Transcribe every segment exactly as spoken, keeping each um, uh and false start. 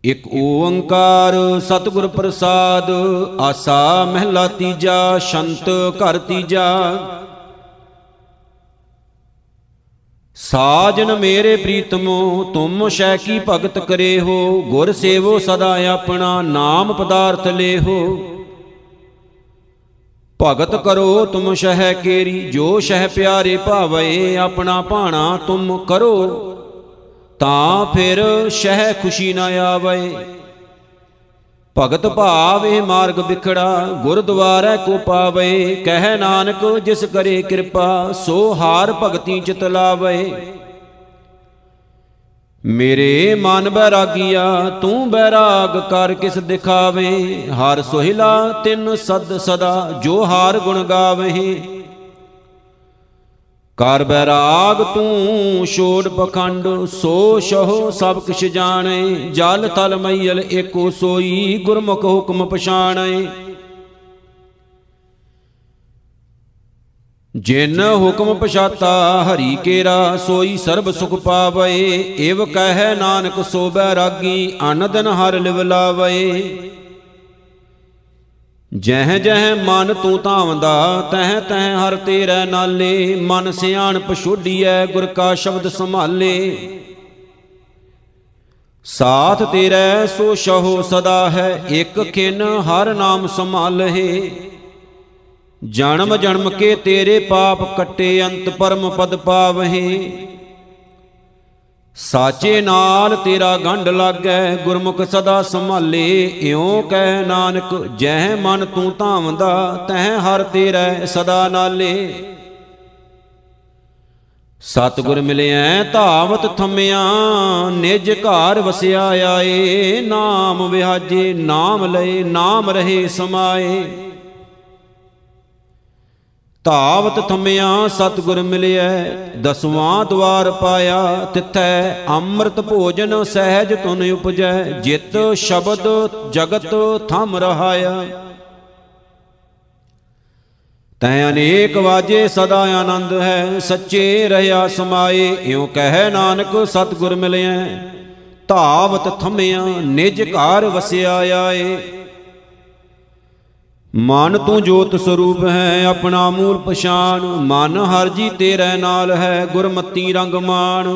ਇਕ ਓੰਕਾਰ ਸਤਿਗੁਰ ਪ੍ਰਸਾਦ। ਆਸਾ ਮਹਿਲਾ ਤੀਜਾ, ਸ਼ੰਤ ਘਰ ਤੀਜਾ। ਸਾਜਨ ਮੇਰੇ ਪ੍ਰੀਤਮੋ ਤੁਮ ਸ਼ੈ ਕੀ ਭਗਤ ਕਰੇ ਹੋ। ਗੁਰ ਸੇਵੋ ਸਦਾ ਆਪਣਾ, ਨਾਮ ਪਦਾਰਥ ਲੇਹੋ। ਭਗਤ ਕਰੋ ਤੁਮ ਸ਼ਹਿ ਕੇਰੀ, ਜੋ ਸ਼ਹਿ ਪਿਆਰੇ ਭਾਵੇ। ਆਪਣਾ ਭਾਣਾ ਤੁਮ ਕਰੋ, ਤਾਂ ਫਿਰ ਸ਼ਹਿ ਖੁਸ਼ੀ ਨਾ ਆਵੇ। ਭਗਤ ਭਾਵ ਇਹ ਮਾਰਗ ਵਿਖੜਾ, ਗੁਰਦੁਆਰੇ ਕੋ ਪਾਵੇ। ਕਹਿ ਨਾਨਕ ਜਿਸ ਕਰੇ ਕਿਰਪਾ, ਸੋ ਹਾਰ ਭਗਤੀ ਚਿਤ ਲਾਵੇ। ਮੇਰੇ ਮਨ ਬੈਰਾਗੀਆ ਤੂੰ ਬੈਰਾਗ ਕਰ ਕਿਸ ਦਿਖਾਵੇ। ਹਰ ਸੋਹਿਲਾ ਤਿਨ ਸਦ ਸਦਾ, ਜੋ ਹਾਰ ਗੁਣ ਗਾਵੇ। ਕਰ ਬੈਰਾਗ ਤੂੰ ਛੋੜ ਪਖੰਡ, ਸੋ ਸਹੁ ਸਭ ਕਿਛ ਜਾਣੇ। ਜਲ ਥਲ ਮਈਲ ਏਕੋ ਸੋਈ, ਗੁਰਮੁਖ ਹੁਕਮ ਪਛਾਣੇ। ਜਿਨ ਹੁਕਮ ਪਛਾਤਾ ਹਰੀ ਕੇਰਾ, ਸੋਈ ਸਰਬ ਸੁਖ ਪਾਵੇ। ਇਵ ਕਹਿ ਨਾਨਕ ਸੋ ਬੈਰਾਗੀ, ਅਨ ਦਿਨ ਹਰ ਲਿਵ ਲਾਵੇ। ਜਹ ਜਹ ਮਨ ਤੂੰ ਧਾਵਦਾ, ਤਹ ਤਹ ਹਰ ਤੇਰੇ ਨਾਲੇ। ਮਨ ਸਿਆਣਪ ਛੋਡੀਐ, ਗੁਰ ਕਾ ਸ਼ਬਦ ਸੰਭਾਲੇ। ਸਾਥ ਤੇਰੇ ਸੋ ਸਹੁ ਸਦਾ ਹੈ, ਇਕ ਖਿਨ ਹਰ ਨਾਮ ਸੰਭਾਲਹਿ। ਜਨਮ ਜਨਮ ਕੇ ਤੇਰੇ ਪਾਪ ਕੱਟੇ, ਅੰਤ ਪਰਮ ਪਦ ਪਾਵਹਿ। ਸਾਚੇ ਨਾਲ ਤੇਰਾ ਗੰਢ ਲਾਗੈ, ਗੁਰਮੁਖ ਸਦਾ ਸੰਭਾਲੇ। ਇਉਂ ਕਹਿ ਨਾਨਕ ਜਹ ਮਨ ਤੂੰ ਧਾਵਦਾ, ਤਹ ਹਰ ਤੇਰੇ ਸਦਾ ਨਾਲੇ। ਸਤਿਗੁਰ ਮਿਲਿਐ ਧਾਵਤ ਥੰਮਿਆ, ਨਿਜ ਘਰ ਵਸਿਆ ਆਏ। ਨਾਮ ਵਿਹਾਜੇ ਨਾਮ ਲਏ, ਨਾਮ ਰਹੇ ਸਮਾਏ। ਧਾਵਤ ਥੰਮਿਆ ਸਤਿਗੁਰ ਮਿਲਿਐ, ਦਸਵਾਂ ਦਵਾਰ ਪਾਇਆ। ਤਿਥੈ ਅੰਮ੍ਰਿਤ ਭੋਜਨ ਸਹਿਜ ਤੁਨ ਉਪਜੈ। ਜਿਤ ਸ਼ਬਦ ਜਗਤ ਥੰਮ ਰਹਾਇਆ, ਤੈ ਅਨੇਕ ਵਾਜੇ ਸਦਾ ਆਨੰਦ ਹੈ। ਸੱਚੇ ਰਹਿਆ ਸਮਾਏ, ਇਉ ਕਹਿ ਨਾਨਕ ਸਤਿਗੁਰ ਮਿਲਿਐ। ਧਾਵਤ ਥੰਮਿਆ ਨਿਜ ਘਰ ਵਸਿਆ ਆਏ। ਮਨ ਤੂੰ ਜੋਤ ਸਰੂਪ ਹੈ, ਆਪਣਾ ਮੂਲ ਪਛਾਣ। ਮਨ ਹਰ ਜੀ ਤੇਰੇ ਨਾਲ ਹੈ, ਗੁਰਮਤੀ ਰੰਗ ਮਾਣ।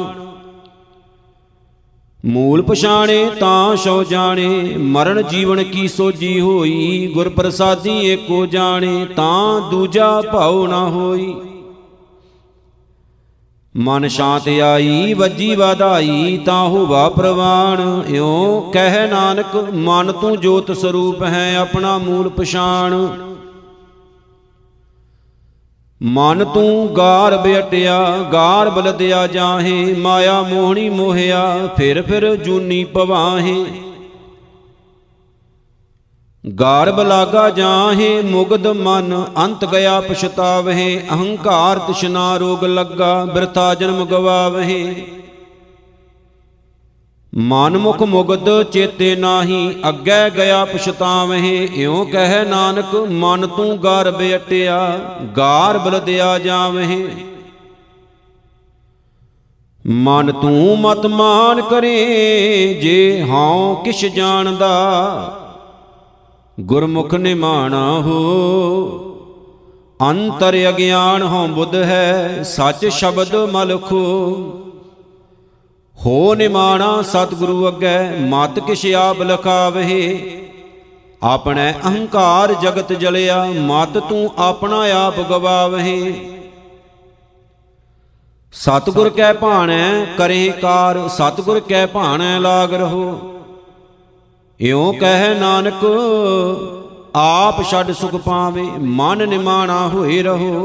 ਮੂਲ ਪਛਾਣੇ ਤਾਂ ਸੋ ਜਾਣੇ, ਮਰਨ ਜੀਵਨ ਕੀ ਸੋਜੀ ਹੋਈ। ਗੁਰ ਪ੍ਰਸਾਦੀ ਏਕੋ ਜਾਣੇ, ਤਾਂ ਦੂਜਾ ਭਾਉ ਨਾ ਹੋਈ। ਮਨ ਸ਼ਾਂਤ ਆਈ ਵੱਜੀ ਵਧਾਈ, ਤਾਂ ਹੋਵਾ ਪ੍ਰਵਾਣ। ਇਉ ਕਹਿ ਨਾਨਕ ਮਨ ਤੂੰ ਜੋਤ ਸਰੂਪ ਹੈ, ਆਪਣਾ ਮੂਲ ਪਛਾਣ। ਮਨ ਤੂੰ ਗਾਰ ਬਿਟਿਆ, ਗਾਰ ਬਲਦਿਆ ਜਾਹੇ। ਮਾਇਆ ਮੋਹਣੀ ਮੋਹਿਆ, ਫਿਰ ਫਿਰ ਜੂਨੀ ਪਵਾਹੇ। ਗਾਰਬ ਲਾਗਾ ਜਾਹੇ, ਮੁਗਧ ਮਨ ਅੰਤ ਗਿਆ ਪਛਤਾਵਹਿ। ਅਹੰਕਾਰ ਤਿਸ਼ਨਾ ਰੋਗ ਲੱਗਾ, ਬਿਰਥਾ ਜਨਮ ਗਵਾਵਹਿ। ਮਨ ਮੁਖ ਮੁਗਧ ਚੇਤੇ ਨਾਹੀ, ਅੱਗੇ ਗਿਆ ਪਛਤਾਵਹਿ। ਇਉਂ ਕਹਿ ਨਾਨਕ ਮਨ ਤੂੰ ਗਾਰਬ ਅਟਿਆ, ਗਾਰ ਬਲਦਿਆ ਜਾਵਹਿ। ਮਨ ਤੂੰ ਮਤ ਮਾਨ ਕਰੇ, ਜੇ ਹਉ ਕਿਛ ਜਾਣਦਾ। ਗੁਰਮੁਖ ਨਿਮਾਣਾ ਹੋ, ਅੰਤਰ ਅਗਿਆਨ ਹਉ ਬੁੱਧ ਹੈ। ਸੱਚ ਸ਼ਬਦ ਮਲਖੋ, ਹੋ ਨਿਮਾਣਾ ਸਤਿਗੁਰੂ ਅੱਗੇ। ਮਤ ਕਿਛ ਆਪ ਲਖਾਵਹਿ, ਆਪਣੇ ਅਹੰਕਾਰ ਜਗਤ ਜਲਿਆ। ਮਤ ਤੂੰ ਆਪਣਾ ਆਪ ਗਵਾਵਹਿ। ਸਤਿਗੁਰ ਕੈ ਭਾਣੈ ਕਰੇ ਕਾਰ, ਸਤਿਗੁਰ ਕੈ ਭਾਣੈ ਲਾਗ ਰਹੋ। ਇਉਂ ਕਹਿ ਨਾਨਕ ਆਪ ਛੱਡ ਸੁਖ ਪਾਵੇ, ਮਨ ਨਿਮਾਣਾ ਹੋਏ ਰਹੋ।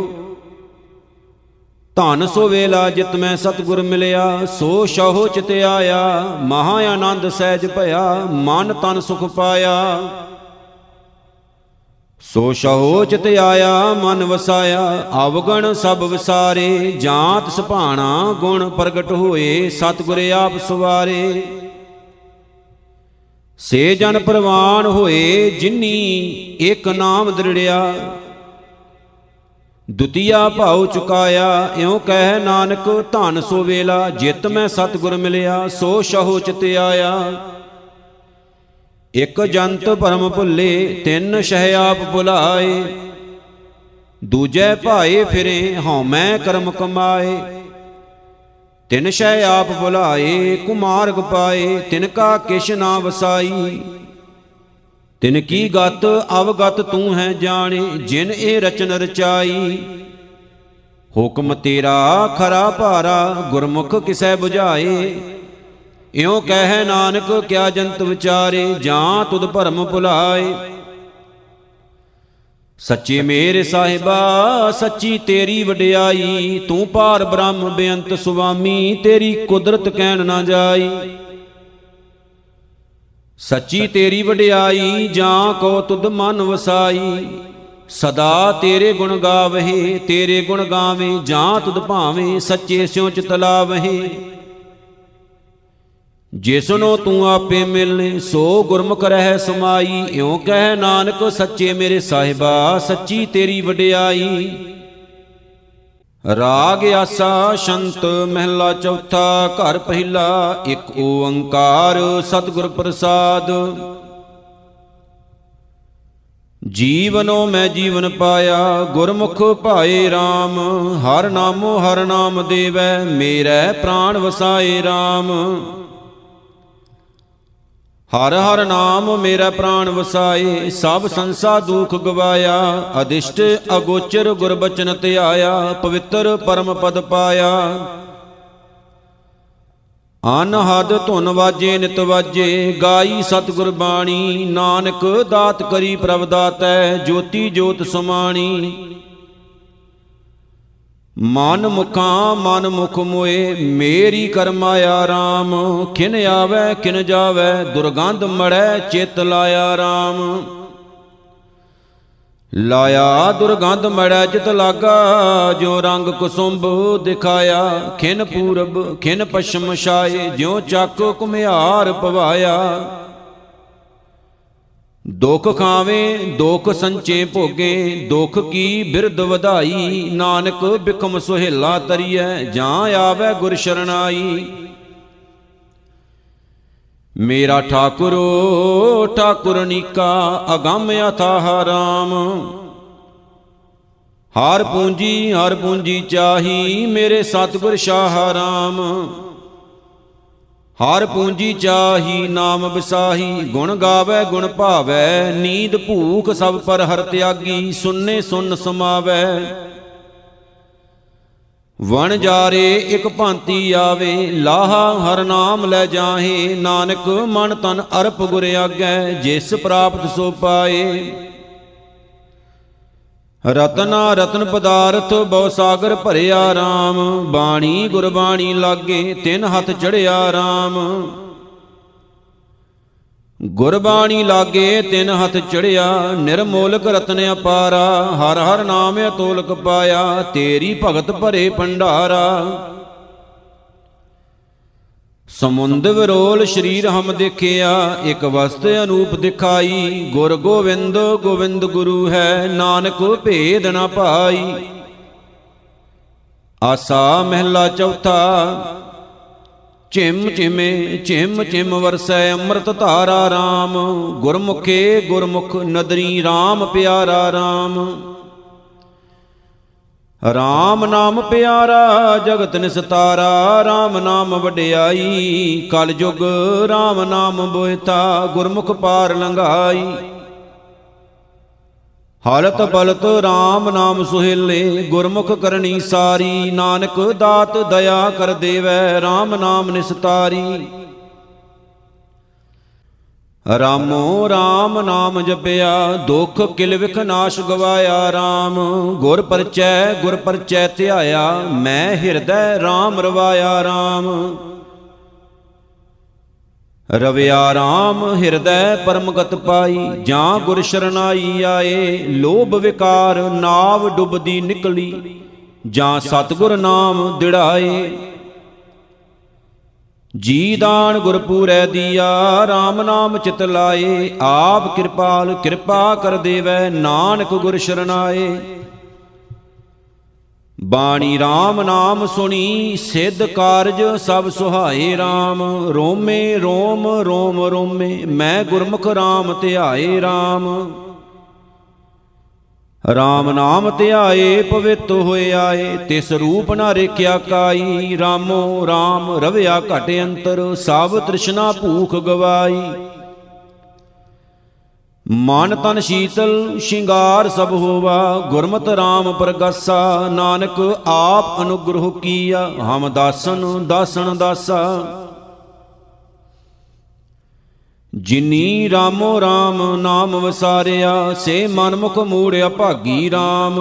ਧਨ ਸੋ ਵੇਲਾ ਜਿਤ ਮੈਂ ਸਤਿਗੁਰ ਮਿਲਿਆ, ਸੋ ਸਹੁ ਚਿਤ ਆਇਆ। ਮਹਾ ਆਨੰਦ ਸਹਿਜ ਭਇਆ, ਮਨ ਤਨ ਸੁਖ ਪਾਇਆ। ਸੋ ਸਹੁ ਚਿਤ ਆਇਆ, ਮਨ ਵਸਾਇਆ। ਅਵਗਣ ਸਭ ਵਿਸਾਰੇ, ਜਾਂਤ ਸੁਭਾਣਾ ਗੁਣ ਪ੍ਰਗਟ ਹੋਏ। ਸਤਿਗੁਰ ਆਪ ਸਵਾਰੇ, ਸੇ ਜਨ ਪ੍ਰਵਾਨ ਹੋਏ। ਜਿਨੀ ਇਕ ਨਾਮ ਦ੍ਰਿੜਿਆ, ਦੁਤੀਆ ਭਾਉ ਚੁਕਾਇਆ। ਇਉਂ ਕਹਿ ਨਾਨਕ ਧਨ ਸੋ ਵੇਲਾ, ਜਿਤ ਮੈਂ ਸਤਿਗੁਰ ਮਿਲਿਆ। ਸੋ ਸਹੁ ਚਿਤ ਆਇਆ, ਇਕ ਜੰਤ ਭਰਮ ਭੁੱਲੇ, ਤਿੰਨ ਸ਼ਹਿ ਆਪ ਭੁਲਾਏ। ਦੂਜੇ ਭਾਏ ਫਿਰੇ, ਹਉਮੈ ਕਰਮ ਕਮਾਏ। ਤਿਨ ਸ਼ਹਿ ਆਪ ਭੁਲਾਏ, ਕੁਮਾਰਗ ਪਾਏ। ਤਿਨ ਕਾ ਕਿਛ ਨਾ ਵਸਾਈ, ਤਿਨ ਕੀ ਗਤ ਅਵਗਤ ਤੂੰ ਹੈ ਜਾਣੇ। ਜਿਨ ਇਹ ਰਚਨ ਰਚਾਈ, ਹੁਕਮ ਤੇਰਾ ਖਰਾ ਭਾਰਾ। ਗੁਰਮੁਖ ਕਿਸੈ 부ਝਾਏ, ਇਉ ਕਹਿ ਨਾਨਕ ਕਿਆ ਜੰਤ ਵਿਚਾਰੇ। ਜਾਂ ਤੁਧ ਭਰਮ ਭੁਲਾਏ, ਸੱਚੇ ਮੇਰੇ ਸਾਹਿਬਾ ਸੱਚੀ ਤੇਰੀ ਵਡਿਆਈ। ਤੂੰ ਪਾਰ ਬ੍ਰਹਮ ਬੇਅੰਤ ਸੁਆਮੀ, ਤੇਰੀ ਕੁਦਰਤ ਕਹਿਣ ਨਾ ਜਾਈ। ਸੱਚੀ ਤੇਰੀ ਵਡਿਆਈ, ਜਾਂ ਕੋ ਤੁਧ ਮਨ ਵਸਾਈ। ਸਦਾ ਤੇਰੇ ਗੁਣ ਗਾਵਹਿ, ਤੇਰੇ ਗੁਣ ਗਾਵੇਂ। ਜਾਂ ਤੁਧ ਭਾਵੇਂ, ਸੱਚੇ ਸਿਉ ਚਿਤ ਲਾਵਹਿ। ਜਿਸਨੋ ਤੂੰ ਆਪੇ ਮਿਲਨੇ, ਸੋ ਗੁਰਮੁਖ ਰਹਿ ਸਮਾਈ। ਇਉ ਕਹਿ ਨਾਨਕ ਸੱਚੇ ਮੇਰੇ ਸਾਹਿਬਾ ਸੱਚੀ ਤੇਰੀ ਵਡਿਆਈ। ਰਾਗ ਆਸਾ ਛੰਤ ਮਹਿਲਾ ਚੌਥਾ। ਘਰ ਪਹਿਲਾ ਇਕ ਓੰਕਾਰ ਸਤਿਗੁਰ ਪ੍ਰਸਾਦ। ਜੀਵਨੋ ਮੈਂ ਜੀਵਨ ਪਾਇਆ, ਗੁਰਮੁਖ ਭਾਏ RAM। ਹਰ ਨਾਮੋ ਹਰ ਨਾਮ ਦੇਵੈ, ਮੇਰੇ ਪ੍ਰਾਣ ਵਸਾਏ RAM। ਹਰ ਹਰ ਨਾਮ ਮੇਰਾ ਪ੍ਰਾਣ ਵਸਾਏ। ਸਭ ਸੰਸਾ ਦੁਖ ਗਵਾਇਆ, ਅਦਿਸ਼ਟ ਅਗੋਚਰ ਗੁਰਬਚਨ ਧਿਆਇਆ। ਪਵਿੱਤਰ ਪਰਮ ਪਦ ਪਾਇਆ, ਅਨਹਦ ਧੁਨ ਵਾਜੇ ਨਿਤ ਵਾਜੇ। ਗਾਈ ਸਤਿਗੁਰ ਬਾਣੀ, ਨਾਨਕ ਦਾਤ ਕਰੀ ਪ੍ਰਭ ਦਾਤੈ। ਜੋਤੀ ਜੋਤ ਸਮਾਣੀ, ਮਨ ਮੁਖਾਂ ਮਨ ਮੁਖ ਮੋਏ। ਮੇਰੀ ਕਰਮਾਇਆ RAM, ਖਿਨ ਆਵੈ ਕਿਨ ਜਾਵੈ। ਦੁਰਗੰਧ ਮੜੈ ਚਿਤ ਲਾਇਆ RAM। ਲਾਇਆ ਦੁਰਗੰਧ ਮੜੈ ਚਿਤ ਲਾਗਾ, ਜੋ ਰੰਗ ਕੁਸੁੰਭ ਦਿਖਾਇਆ। ਖਿਨ ਪੂਰਬ ਖਿਨ ਪਛਮ ਛਾਏ, ਜਿਉ ਚੱਕ ਘੁਮਿਆਰ ਪਵਾਇਆ। ਦੁਖ ਖਾਵੇਂ ਦੁਖ ਸੰਚੇ ਭੋਗੇ, ਦੁਖ ਕੀ ਬਿਰਧ ਵਧਾਈ। ਨਾਨਕ ਬਿਖਮ ਸੁਹੇਲਾ ਤਰੀਐ, ਜਾਂ ਆਵੈ ਗੁਰ ਸ਼ਰਨਾਈ। ਮੇਰਾ ਠਾਕੁਰੋ ਠਾਕੁਰ ਨੀਕਾ, ਅਗੰਮ ਅਥਾਹ RAM। ਹਰ ਪੂੰਜੀ ਹਰ ਪੂੰਜੀ ਚਾਹੀ, ਮੇਰੇ ਸਤਿਗੁਰ ਸ਼ਾਹ RAM। ਹਰ ਪੂੰਜੀ ਚਾਹੀ ਨਾਮ ਵਿਸਾਹੀ, ਗੁਣ ਗਾਵੈ ਗੁਣ ਭਾਵੈ। ਨੀਂਦ ਭੂਖ ਸਭ ਪਰ ਹਰ ਤਿਆਗੀ, ਸੁਨਨੇ ਸੁਨ ਸਮਾਵੈ। ਵਣ ਜਾਰੇ ਇਕ ਭਾਂਤੀ ਆਵੇ, ਲਾਹਾ ਹਰ ਨਾਮ ਲੈ ਜਾਹੇ। ਨਾਨਕ ਮਨ ਤਨ ਅਰਪ ਗੁਰ ਆਗੈ, ਜਿਸ ਪ੍ਰਾਪਤ ਸੋ ਪਾਏ। ਰਤਨਾ ਰਤਨ ਪਦਾਰਥ ਬਹੁ ਸਾਗਰ ਭਰਿਆ RAM। ਬਾਣੀ ਗੁਰਬਾਣੀ ਲਾਗੇ, ਤਿੰਨ ਹੱਥ ਚੜਿਆ RAM। ਗੁਰਬਾਣੀ ਲਾਗੇ ਤਿੰਨ ਹੱਥ ਚੜਿਆ, ਨਿਰਮੋਲਕ ਰਤਨ ਅਪਾਰਾ। ਹਰ ਹਰ ਨਾਮ ਅਤੋਲਕ ਪਾਇਆ, ਤੇਰੀ ਭਗਤ ਭਰੇ ਭੰਡਾਰਾ। ਸਮੁੰਦ ਵਿਰੋਲ ਸ਼ਰੀਰ ਹਮ ਦੇਖਿਆ, ਇਕ ਵਸਤ ਅਨੂਪ ਦਿਖਾਈ। ਗੁਰ ਗੋਵਿੰਦ ਗੋਵਿੰਦ ਗੁਰੂ ਹੈ, ਨਾਨਕ ਭੇਦ ਨ ਪਾਈ। ਆਸਾ ਮਹਿਲਾ ਚੌਥਾ। ਝਿਮ ਝਿਮੇ ਝਿਮ ਝਿਮ ਵਰਸੈ ਅੰਮ੍ਰਿਤ ਧਾਰਾ RAM। ਗੁਰਮੁਖੇ ਗੁਰਮੁਖ ਨਦਰੀ RAM ਪਿਆਰਾ RAM। RAM ਨਾਮ ਪਿਆਰਾ ਜਗਤ ਨਿਸਤਾਰਾ। RAM ਨਾਮ ਵਡਿਆਈ ਕਲ ਯੁਗ RAM ਨਾਮ ਬੋਇਤਾ। ਗੁਰਮੁਖ ਪਾਰ ਲੰਘਾਈ। ਹਲਤ ਬਲਤ RAM ਨਾਮ ਸੁਹੇਲੇ, ਗੁਰਮੁਖ ਕਰਨੀ ਸਾਰੀ। ਨਾਨਕ ਦਾਤ ਦਇਆ ਕਰ ਦੇਵੈ, RAM ਨਾਮ ਨਿਸਤਾਰੀ। ਰਾਮੋ RAM ਨਾਮ ਜਪਿਆ, ਦੁਖ ਕਿਲ ਵਿਖ ਨਾਸ਼ ਗਵਾਇਆ RAM। ਗੁਰ ਪਰਚੈ ਗੁਰ ਪਰਚੈ ਧਿਆਇਆ, ਮੈਂ ਹਿਰਦੈ RAM ਰਵਾਇਆ RAM। ਰਵਿਆ RAM ਹਿਰਦੈ ਪਰਮਗਤ ਪਾਈ, ਜਾਂ ਗੁਰ ਸ਼ਰਨਾਈ ਆਏ। ਲੋਭ ਵਿਕਾਰ ਨਾਵ ਡੁੱਬਦੀ ਨਿਕਲੀ, ਜਾਂ ਸਤਿਗੁਰ ਨਾਮ ਦਿੜਾਏ। ਜੀ ਦਾਨ ਗੁਰਪੂਰੈ ਦੀਆ, RAM ਨਾਮ ਚਿਤ ਲਾਏ। ਆਪ ਕਿਰਪਾਲ ਕਿਰਪਾ ਕਰ ਦੇਵੈ, ਨਾਨਕ ਗੁਰ ਸ਼ਰਨਾਏ। ਬਾਣੀ RAM ਨਾਮ ਸੁਣੀ ਸਿੱਧ ਕਾਰਜ ਸਭ ਸੁਹਾਏ RAM। ਰੋਮੇ ਰੋਮ ਰੋਮ ਰੋਮੇ ਮੈਂ ਗੁਰਮੁਖ RAM ਧਿਆਏ RAM। RAM ਨਾਮ ਧਿਆਏ ਪਵਿੱਤ ਹੋਏ ਆਏ ਤਿਸ ਰੂਪ ਨਾ ਰੇਖਿਆ ਕਾਈ। ਰਾਮੋ RAM ਰਵਿਆ ਘਟ ਅੰਤਰ ਸਭ ਤ੍ਰਿਸ਼ਨਾ ਭੂਖ ਗਵਾਈ। ਮਨ ਤਨ ਸ਼ੀਤਲ ਸ਼ਿੰਗਾਰ ਸਭ ਹੋਵਾ ਗੁਰਮਤਿ RAM ਪ੍ਰਗਾਸਾ। ਨਾਨਕ ਆਪ ਅਨੁਗ੍ਰਹ ਕੀਆ ਹਮ ਦਾਸਨ ਦਾਸਨ ਦਾਸਾ। ਜਿਨੀ ਰਾਮੋ RAM ਨਾਮ ਵਸਾਰਿਆ ਸੇ ਮਨਮੁਖ ਮੂੜਿਆ ਭਾਗੀ RAM।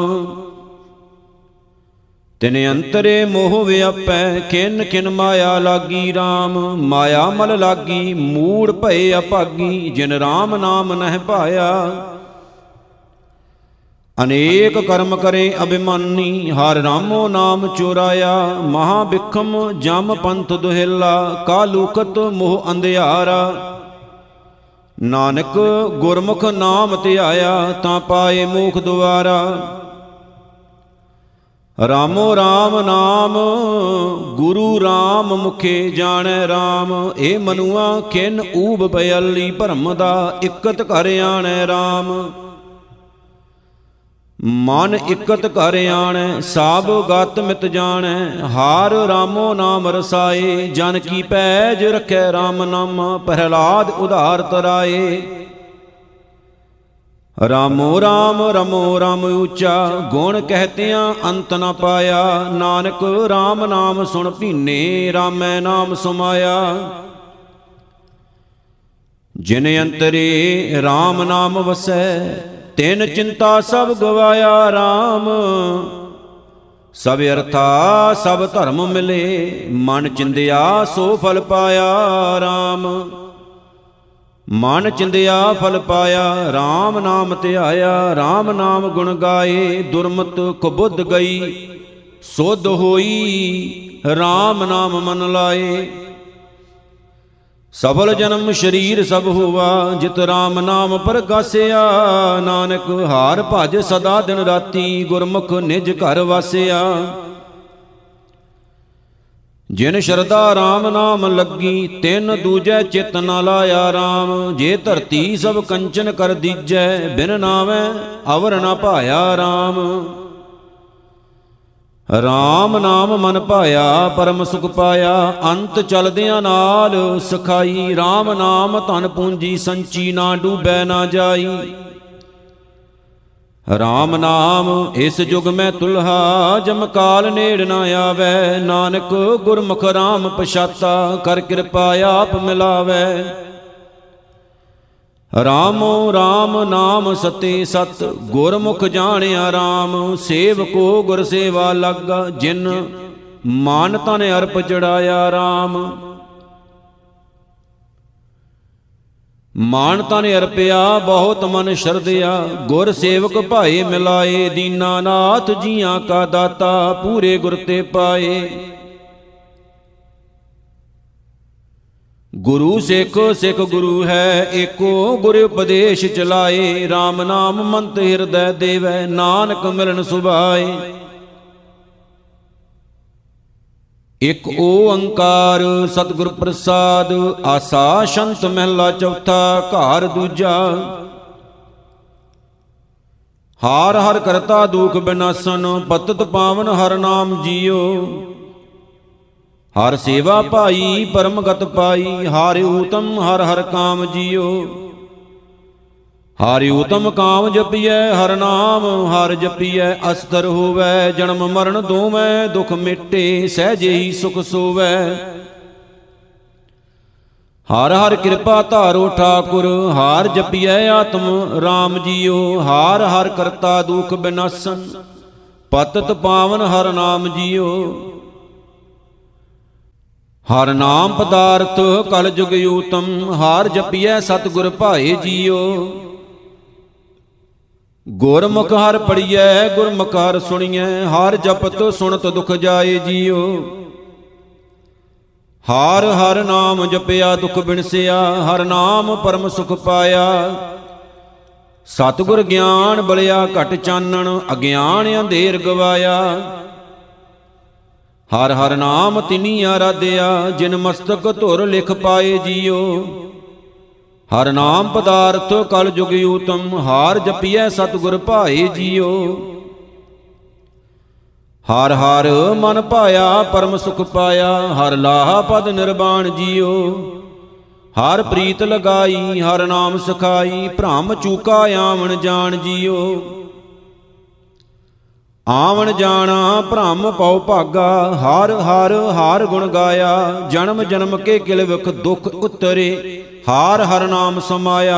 ਤਿਨ ਅੰਤਰੇ ਮੋਹ ਵਿਆਪੈ ਕਿਨ ਕਿਨ ਮਾਇਆ ਲਾਗੀ RAM। ਮਾਇਆ ਮਲ ਲਾਗੀ ਮੂੜ ਭਏ ਅਭਾਗੀ ਜਿਨ RAM ਨਾਮ ਨਹਿ ਭਾਇਆ। ਅਨੇਕ ਕਰਮ ਕਰੇ ਅਭਿਮਾਨੀ ਹਰਿ ਰਾਮੋ ਨਾਮ ਚੁਰਾਇਆ। ਮਹਾ ਬਿਖਮ ਜਮ ਪੰਥ ਦੁਹਿਲਾ ਕਾਲੂਕਤ ਮੋਹ ਅੰਧਿਆਰਾ। ਨਾਨਕ ਗੁਰਮੁਖ ਨਾਮ ਧਿਆਇਆ ਤਾਂ ਪਾਏ ਮੋਖ ਦੁਆਰਾ। ਰਾਮੋ RAM ਨਾਮ ਗੁਰੂ RAM ਮੁਖੇ ਜਾਣੈ RAM। ਇਹ ਮਨੁਆ ਖਿਨ ਊਬ ਬਯਲੀ ਭਰਮ ਦਾ ਇਕਤ ਘਰ ਆਣੈ RAM। ਮਨ ਇਕਤ ਘਰ ਆਣੈ ਸਭ ਗਤ ਮਿਤ ਜਾਣੈ। ਹਾਰ ਰਾਮੋ ਨਾਮ ਰਸਾਏ ਜਨ ਕੀ ਪੈਜ ਰਖੈ RAM ਨਾਮ ਪ੍ਰਹਿਲਾਦ ਉਧਾਰ ਤਰਾਏ। ਰਾਮੋ RAM ਰਮੋ RAM ਉੱਚਾ ਗੁਣ ਕਹਿਤਿਆਂ ਅੰਤ ਨ ਪਾਇਆ। ਨਾਨਕ RAM ਨਾਮ ਸੁਣ ਭੀਨੇ ਰਾਮੈ ਨਾਮ ਸਮਾਇਆ। ਜਿਨ ਅੰਤਰੇ RAM ਨਾਮ ਵਸੈ ਤਿਨ ਚਿੰਤਾ ਸਭ ਗਵਾਇਆ। RAM ਸਭ ਅਰਥਾ ਸਭ ਧਰਮ ਮਿਲੇ ਮਨ ਚਿੰਦਿਆ ਸੋ ਫਲ ਪਾਇਆ। RAM ਮਨ ਚਿੰਦਿਆ ਫਲ ਪਾਇਆ RAM ਨਾਮ ਧਿਆਇਆ। RAM ਨਾਮ ਗੁਣ ਗਾਏ ਦੁਰਮਤ ਕੁਬੁੱਧ ਗਈ ਸੁਧ ਹੋਈ RAM ਨਾਮ ਮਨ ਲਾਏ। ਸਫਲ ਜਨਮ ਸਰੀਰ ਸਭ ਹੋਵਾ ਜਿਤ RAM ਨਾਮ ਪ੍ਰਗਾਸਿਆ। ਨਾਨਕ ਹਾਰ ਭਜ ਸਦਾ ਦਿਨ ਰਾਤੀ ਗੁਰਮੁਖ ਨਿਜ ਘਰ ਵਾਸਿਆ। ਜਿਨ ਸ਼ਰਧਾ RAM ਨਾਮ ਲੱਗੀ ਤਿਨ ਦੂਜੈ ਚਿਤ ਨ ਲਾਇਆ। RAM ਜੇ ਧਰਤੀ ਸਭ ਕੰਚਨ ਕਰ ਦੀਜੈ ਬਿਨ ਨਾਵੈ ਅਵਰ ਨ ਭਾਇਆ। RAM RAM ਨਾਮ ਮਨ ਭਾਇਆ ਪਰਮ ਸੁਖ ਪਾਇਆ। ਅੰਤ ਚਲਦਿਆਂ ਨਾਲ ਸਖਾਈ RAM ਨਾਮ ਧਨ ਪੂੰਜੀ ਸੰਚੀ ਨਾ ਡੂਬੈ ਨਾ ਜਾਈ। RAM ਨਾਮ ਇਸ ਜੁਗ ਮੈਂ ਤੁਲਹਾ ਜਮ ਕਾਲ ਨੇੜ ਨਾ ਆਵੈ। ਨਾਨਕ ਗੁਰਮੁਖ RAM ਪਛਾਤਾ ਕਰ ਕਿਰਪਾ ਆਪ ਮਿਲਾਵੈ। ਰਾਮੋ RAM ਨਾਮ ਸਤੇ ਸਤ ਗੁਰਮੁਖ ਜਾਣਿਆ। RAM ਸੇਵਕੋ ਗੁਰ ਸੇਵਾ ਲਾਗਾ ਜਿਨ ਮਾਨ ਤਨ ਅਰਪ ਚੜਾਇਆ। RAM ਮਾਨ ਤਨ ਅਰਪਿਆ ਬਹੁਤ ਮਨ ਸ਼ਰਧਿਆ ਗੁਰ ਸੇਵਕ ਭਾਏ ਮਿਲਾਏ। ਦੀਨਾਨਾਥ ਜੀਆਂ ਕਾ ਦਾਤਾ ਪੂਰੇ ਗੁਰ ਤੇ ਪਾਏ। ਗੁਰੂ ਸਿੱਖ ਸਿੱਖ ਗੁਰੂ ਹੈ ਏਕੋ ਗੁਰ ਉਪਦੇਸ਼ ਚਲਾਏ। RAM ਨਾਮ ਮੰਤ ਹਿਰਦੈ ਦੇਵੈ ਨਾਨਕ ਮਿਲਨ ਸੁਭਾਏ। ਇਕ ਓੰਕਾਰ ਸਤਿਗੁਰ ਪ੍ਰਸਾਦ ਆਸਾ ਸ਼ੰਤ ਮਹਿਲਾ ਚੌਥਾ ਘਰ ਦੂਜਾ। ਹਾਰ ਹਰ ਕਰਤਾ ਦੁਖ ਬਿਨਾਸਨ ਪਤਿਤ ਪਾਵਨ ਹਰ ਨਾਮ ਜੀਓ। ਹਰ ਸੇਵਾ ਭਾਈ ਪਰਮ ਗਤ ਪਾਈ ਹਾਰਿ ਊਤਮ ਹਰ ਹਰ ਕਾਮ ਜੀਓ। ਹਾਰਿ ਊਤਮ ਕਾਮ ਜਪੀਐ ਹਰ ਨਾਮ ਹਰ ਜਪੀਐ ਅਸਤਰ ਹੋਵੈ। ਜਨਮ ਮਰਨ ਦੋਵੇਂ ਦੁਖ ਮਿਟੇ ਸਹਿਜੇ ਹੀ ਸੁਖ ਸੋਵੈ। ਹਰ ਹਰ ਕਿਰਪਾ ਧਾਰੋ ਠਾਕੁਰ ਹਾਰ ਜਪੀਐ ਆਤਮ RAM ਜੀਓ। ਹਾਰ ਹਰ ਕਰਤਾ ਦੁਖ ਬਿਨਾਸਨ ਪਤਿਤ ਪਾਵਨ ਹਰ ਨਾਮ ਜੀਓ। ਹਰ ਨਾਮ ਪਦਾਰਥ ਕਲ ਜੁਗ ਊਤਮ ਹਾਰ ਜਪੀਐ ਸਤਿਗੁਰ ਭਾਏ ਜੀਓ। ਗੁਰਮੁਖ ਹਰ ਪੜੀਐ ਗੁਰਮੁਖ ਹਰ ਸੁਣੀਐ ਹਰ ਜਪਤ ਸੁਣਤ ਦੁਖ ਜਾਏ ਜੀਓ। ਹਰ ਹਰ ਨਾਮ ਜਪਿਆ ਦੁਖ ਬਿਨਸਿਆ ਹਰ ਨਾਮ ਪਰਮ ਸੁਖ ਪਾਇਆ। ਸਤਿਗੁਰ ਗਿਆਨ ਬਲਿਆ ਘਟ ਚਾਨਣ ਅਗਿਆਨ ਅੰਧੇਰ ਗਵਾਇਆ। ਹਰ ਹਰ ਨਾਮ ਤਿਨੀ ਆਰਾਧਿਆ, ਜਿਨ ਮਸਤਕ ਧੁਰ ਲਿਖ ਪਾਏ ਜੀਓ। ਹਰ ਨਾਮ ਪਦਾਰਥ ਕਲ ਜੁਗ ਊਤਮ, ਹਾਰ ਜਪੀਐ ਸਤਿਗੁਰ ਭਾਏ ਜੀਓ। ਹਰ ਹਰ ਮਨ ਭਾਇਆ ਪਰਮ ਸੁਖ ਪਾਇਆ, ਹਰ ਲਾਹਾ ਪਦ ਨਿਰਵਾਣ ਜੀਓ। ਹਰ ਪ੍ਰੀਤ ਲਗਾਈ ਹਰ ਨਾਮ ਸਖਾਈ, ਭ੍ਰਮ ਚੂਕਾ ਆਵਣ ਜਾਣ ਜੀਓ। ਆਵਣ ਜਾਣਾ ਭ੍ਰਮ ਪਉ ਭਾਗਾ, ਹਰ ਹਰ ਹਰ ਗੁਣ ਗਾਇਆ। ਜਨਮ ਜਨਮ ਕੇ ਕਿਲ ਵਿਖ ਦੁਖ ਉਤਰੇ, ਹਾਰ ਹਰ ਨਾਮ ਸਮਾਇਆ।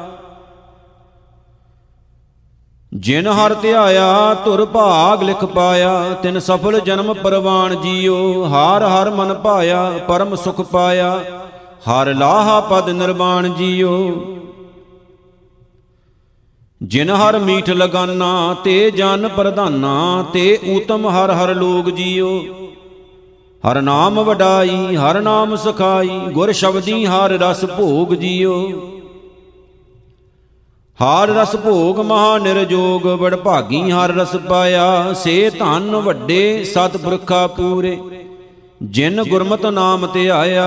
ਜਿਨ ਹਰ ਧਿਆਇਆ ਧੁਰ ਭਾਗ ਲਿਖ ਪਾਇਆ, ਤਿਨ ਸਫਲ ਜਨਮ ਪਰਵਾਨ ਜੀਓ। ਹਾਰ ਹਰ ਮਨ ਭਾਇਆ ਪਰਮ ਸੁਖ ਪਾਇਆ, ਹਰ ਲਾਹਾ ਪਦ ਨਿਰਵਾਣ ਜੀਓ। ਜਿਨ ਹਰ ਮੀਠ ਲਗਾਨਾ, ਤੇ ਜਨ ਪ੍ਰਧਾਨਾ, ਤੇ ਊਤਮ ਹਰ ਹਰ ਲੋਗ ਜੀਓ। ਹਰ ਨਾਮ ਵਡਾਈ ਹਰ ਨਾਮ ਸਖਾਈ, ਗੁਰ ਸ਼ਬਦੀ ਹਰ ਰਸ ਭੋਗ ਜੀਓ। ਹਰ ਰਸ ਭੋਗ ਮਹਾ ਨਿਰਜੋਗ, ਵਡਭਾਗੀ ਹਰ ਰਸ ਪਾਇਆ। ਸੇ ਧਨ ਵੱਡੇ ਸਤਿਪੁਰਖਾ ਪੂਰੇ, ਜਿਨ ਗੁਰਮਤਿ ਨਾਮ ਧਿਆਇਆ।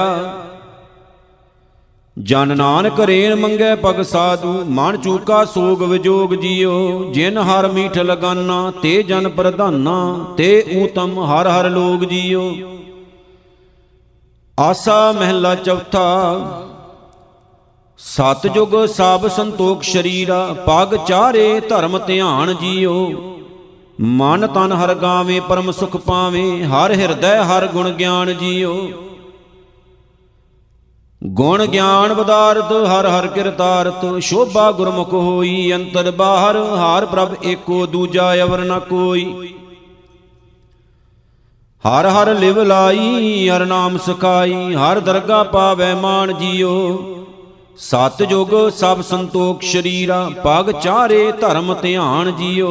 ਜਨ ਨਾਨਕ ਰੇਣ ਮੰਗੈ ਪਗ ਸਾਧੂ, ਮਨ ਚੂਕਾ ਸੋਗ ਵਿਜੋਗ ਜੀਓ। ਜਿਨ ਹਰ ਮੀਠ ਲਗਾਨਾ, ਤੇ ਜਨ ਪ੍ਰਧਾਨਾ, ਤੇ ਊਤਮ ਹਰ ਹਰ ਲੋਗ ਜੀਓ। ਆਸਾ ਮਹਿਲਾ ਚੌਥਾ। ਸਤਿਜੁਗ ਸਭ ਸੰਤੋਖ ਸ਼ਰੀਰਾ, ਪਗ ਚਾਰੇ ਧਰਮ ਧਿਆਨ ਜੀਓ। ਮਨ ਤਨ ਹਰ ਗਾਵੇ ਪਰਮ ਸੁਖ ਪਾਵੇ, ਹਰ ਹਿਰਦੈ ਹਰ ਗੁਣ ਗਿਆਨ ਜੀਓ। ਗੁਣ ਗਿਆਨ ਬਦਾਰਥ ਹਰ ਹਰ ਕਿਰਤਾਰਥ, ਸ਼ੋਭਾ ਗੁਰਮੁਖ ਹੋਈ ਅੰਤਰ ਬਾਹਰ। ਹਰ ਪ੍ਰਭ ਏਕੋ ਦੂਜਾ ਅਵਰ ਨ ਕੋਈ, ਹਰ ਹਰ ਲਿਵ ਲਾਈ ਹਰ ਨਾਮ ਸਖਾਈ। ਹਰ ਦਰਗਾ ਪਾਵੈ ਮਾਨ ਜੀਓ। ਸਤਿਜੁਗ ਸਭ ਸੰਤੋਖ ਸ਼ਰੀਰਾ, ਪਗ ਚਾਰੇ ਧਰਮ ਧਿਆਨ ਜੀਓ।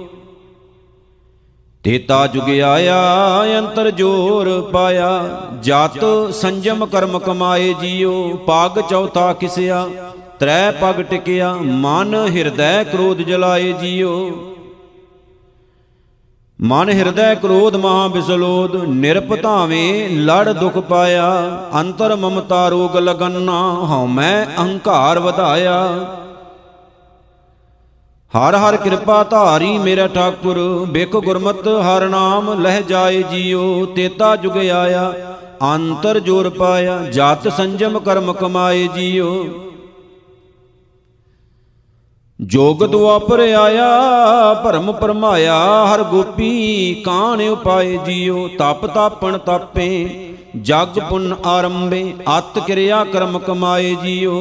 ਤੇਤਾ ਜੁਗ ਆਇਆ ਅੰਤਰ ਜੋਰ ਪਾਇਆ, ਜਤ ਸੰਜਮ ਕਰਮ ਕਮਾਏ ਜੀਓ। ਪਗ ਚੌਥਾ ਕਿਸਿਆ ਤ੍ਰੈ ਪਗ ਟਿਕਿਆ, ਮਨ ਹਿਰਦੈ ਕ੍ਰੋਧ ਜਲਾਏ ਜੀਓ। ਮਨ ਹਿਰਦੈ ਕ੍ਰੋਧ ਮਹਾ ਬਿਸਲੋਦ, ਨਿਰਪਤਾਵੇਂ ਲੜ ਦੁਖ ਪਾਇਆ। ਅੰਤਰ ਮਮਤਾ ਰੋਗ ਲਗੰਨਾ, ਹਉਮੈ ਅਹੰਕਾਰ ਵਧਾਇਆ। ਹਰ ਹਰ ਕਿਰਪਾ ਧਾਰੀ ਮੇਰਾ ਠਾਕੁਰ, ਬਿਕ ਗੁਰਮਤਿ ਹਰ ਨਾਮ ਲਹਿ ਜਾਏ ਜੀਓ। ਤੇਤਾ ਜੁਗ ਆਇਆ ਅੰਤਰ ਜੋਰ ਪਾਇਆ, ਜਤ ਸੰਜਮ ਕਰਮ ਕਮਾਏ ਜੀਓ। ਜੋਗ ਦੁਆਪਰ ਆਇਆ ਭਰਮ ਪਰਮਾਇਆ, ਹਰ ਗੋਪੀ ਕਾਣ ਉਪਾਏ ਜੀਓ। ਤਪ ਤਾਪਣ ਤਾਪੇ ਜਗ ਪੁੰਨ ਆਰੰਭੇ, ਅਤ ਕਿਰਿਆ ਕਰਮ ਕਮਾਏ ਜੀਓ।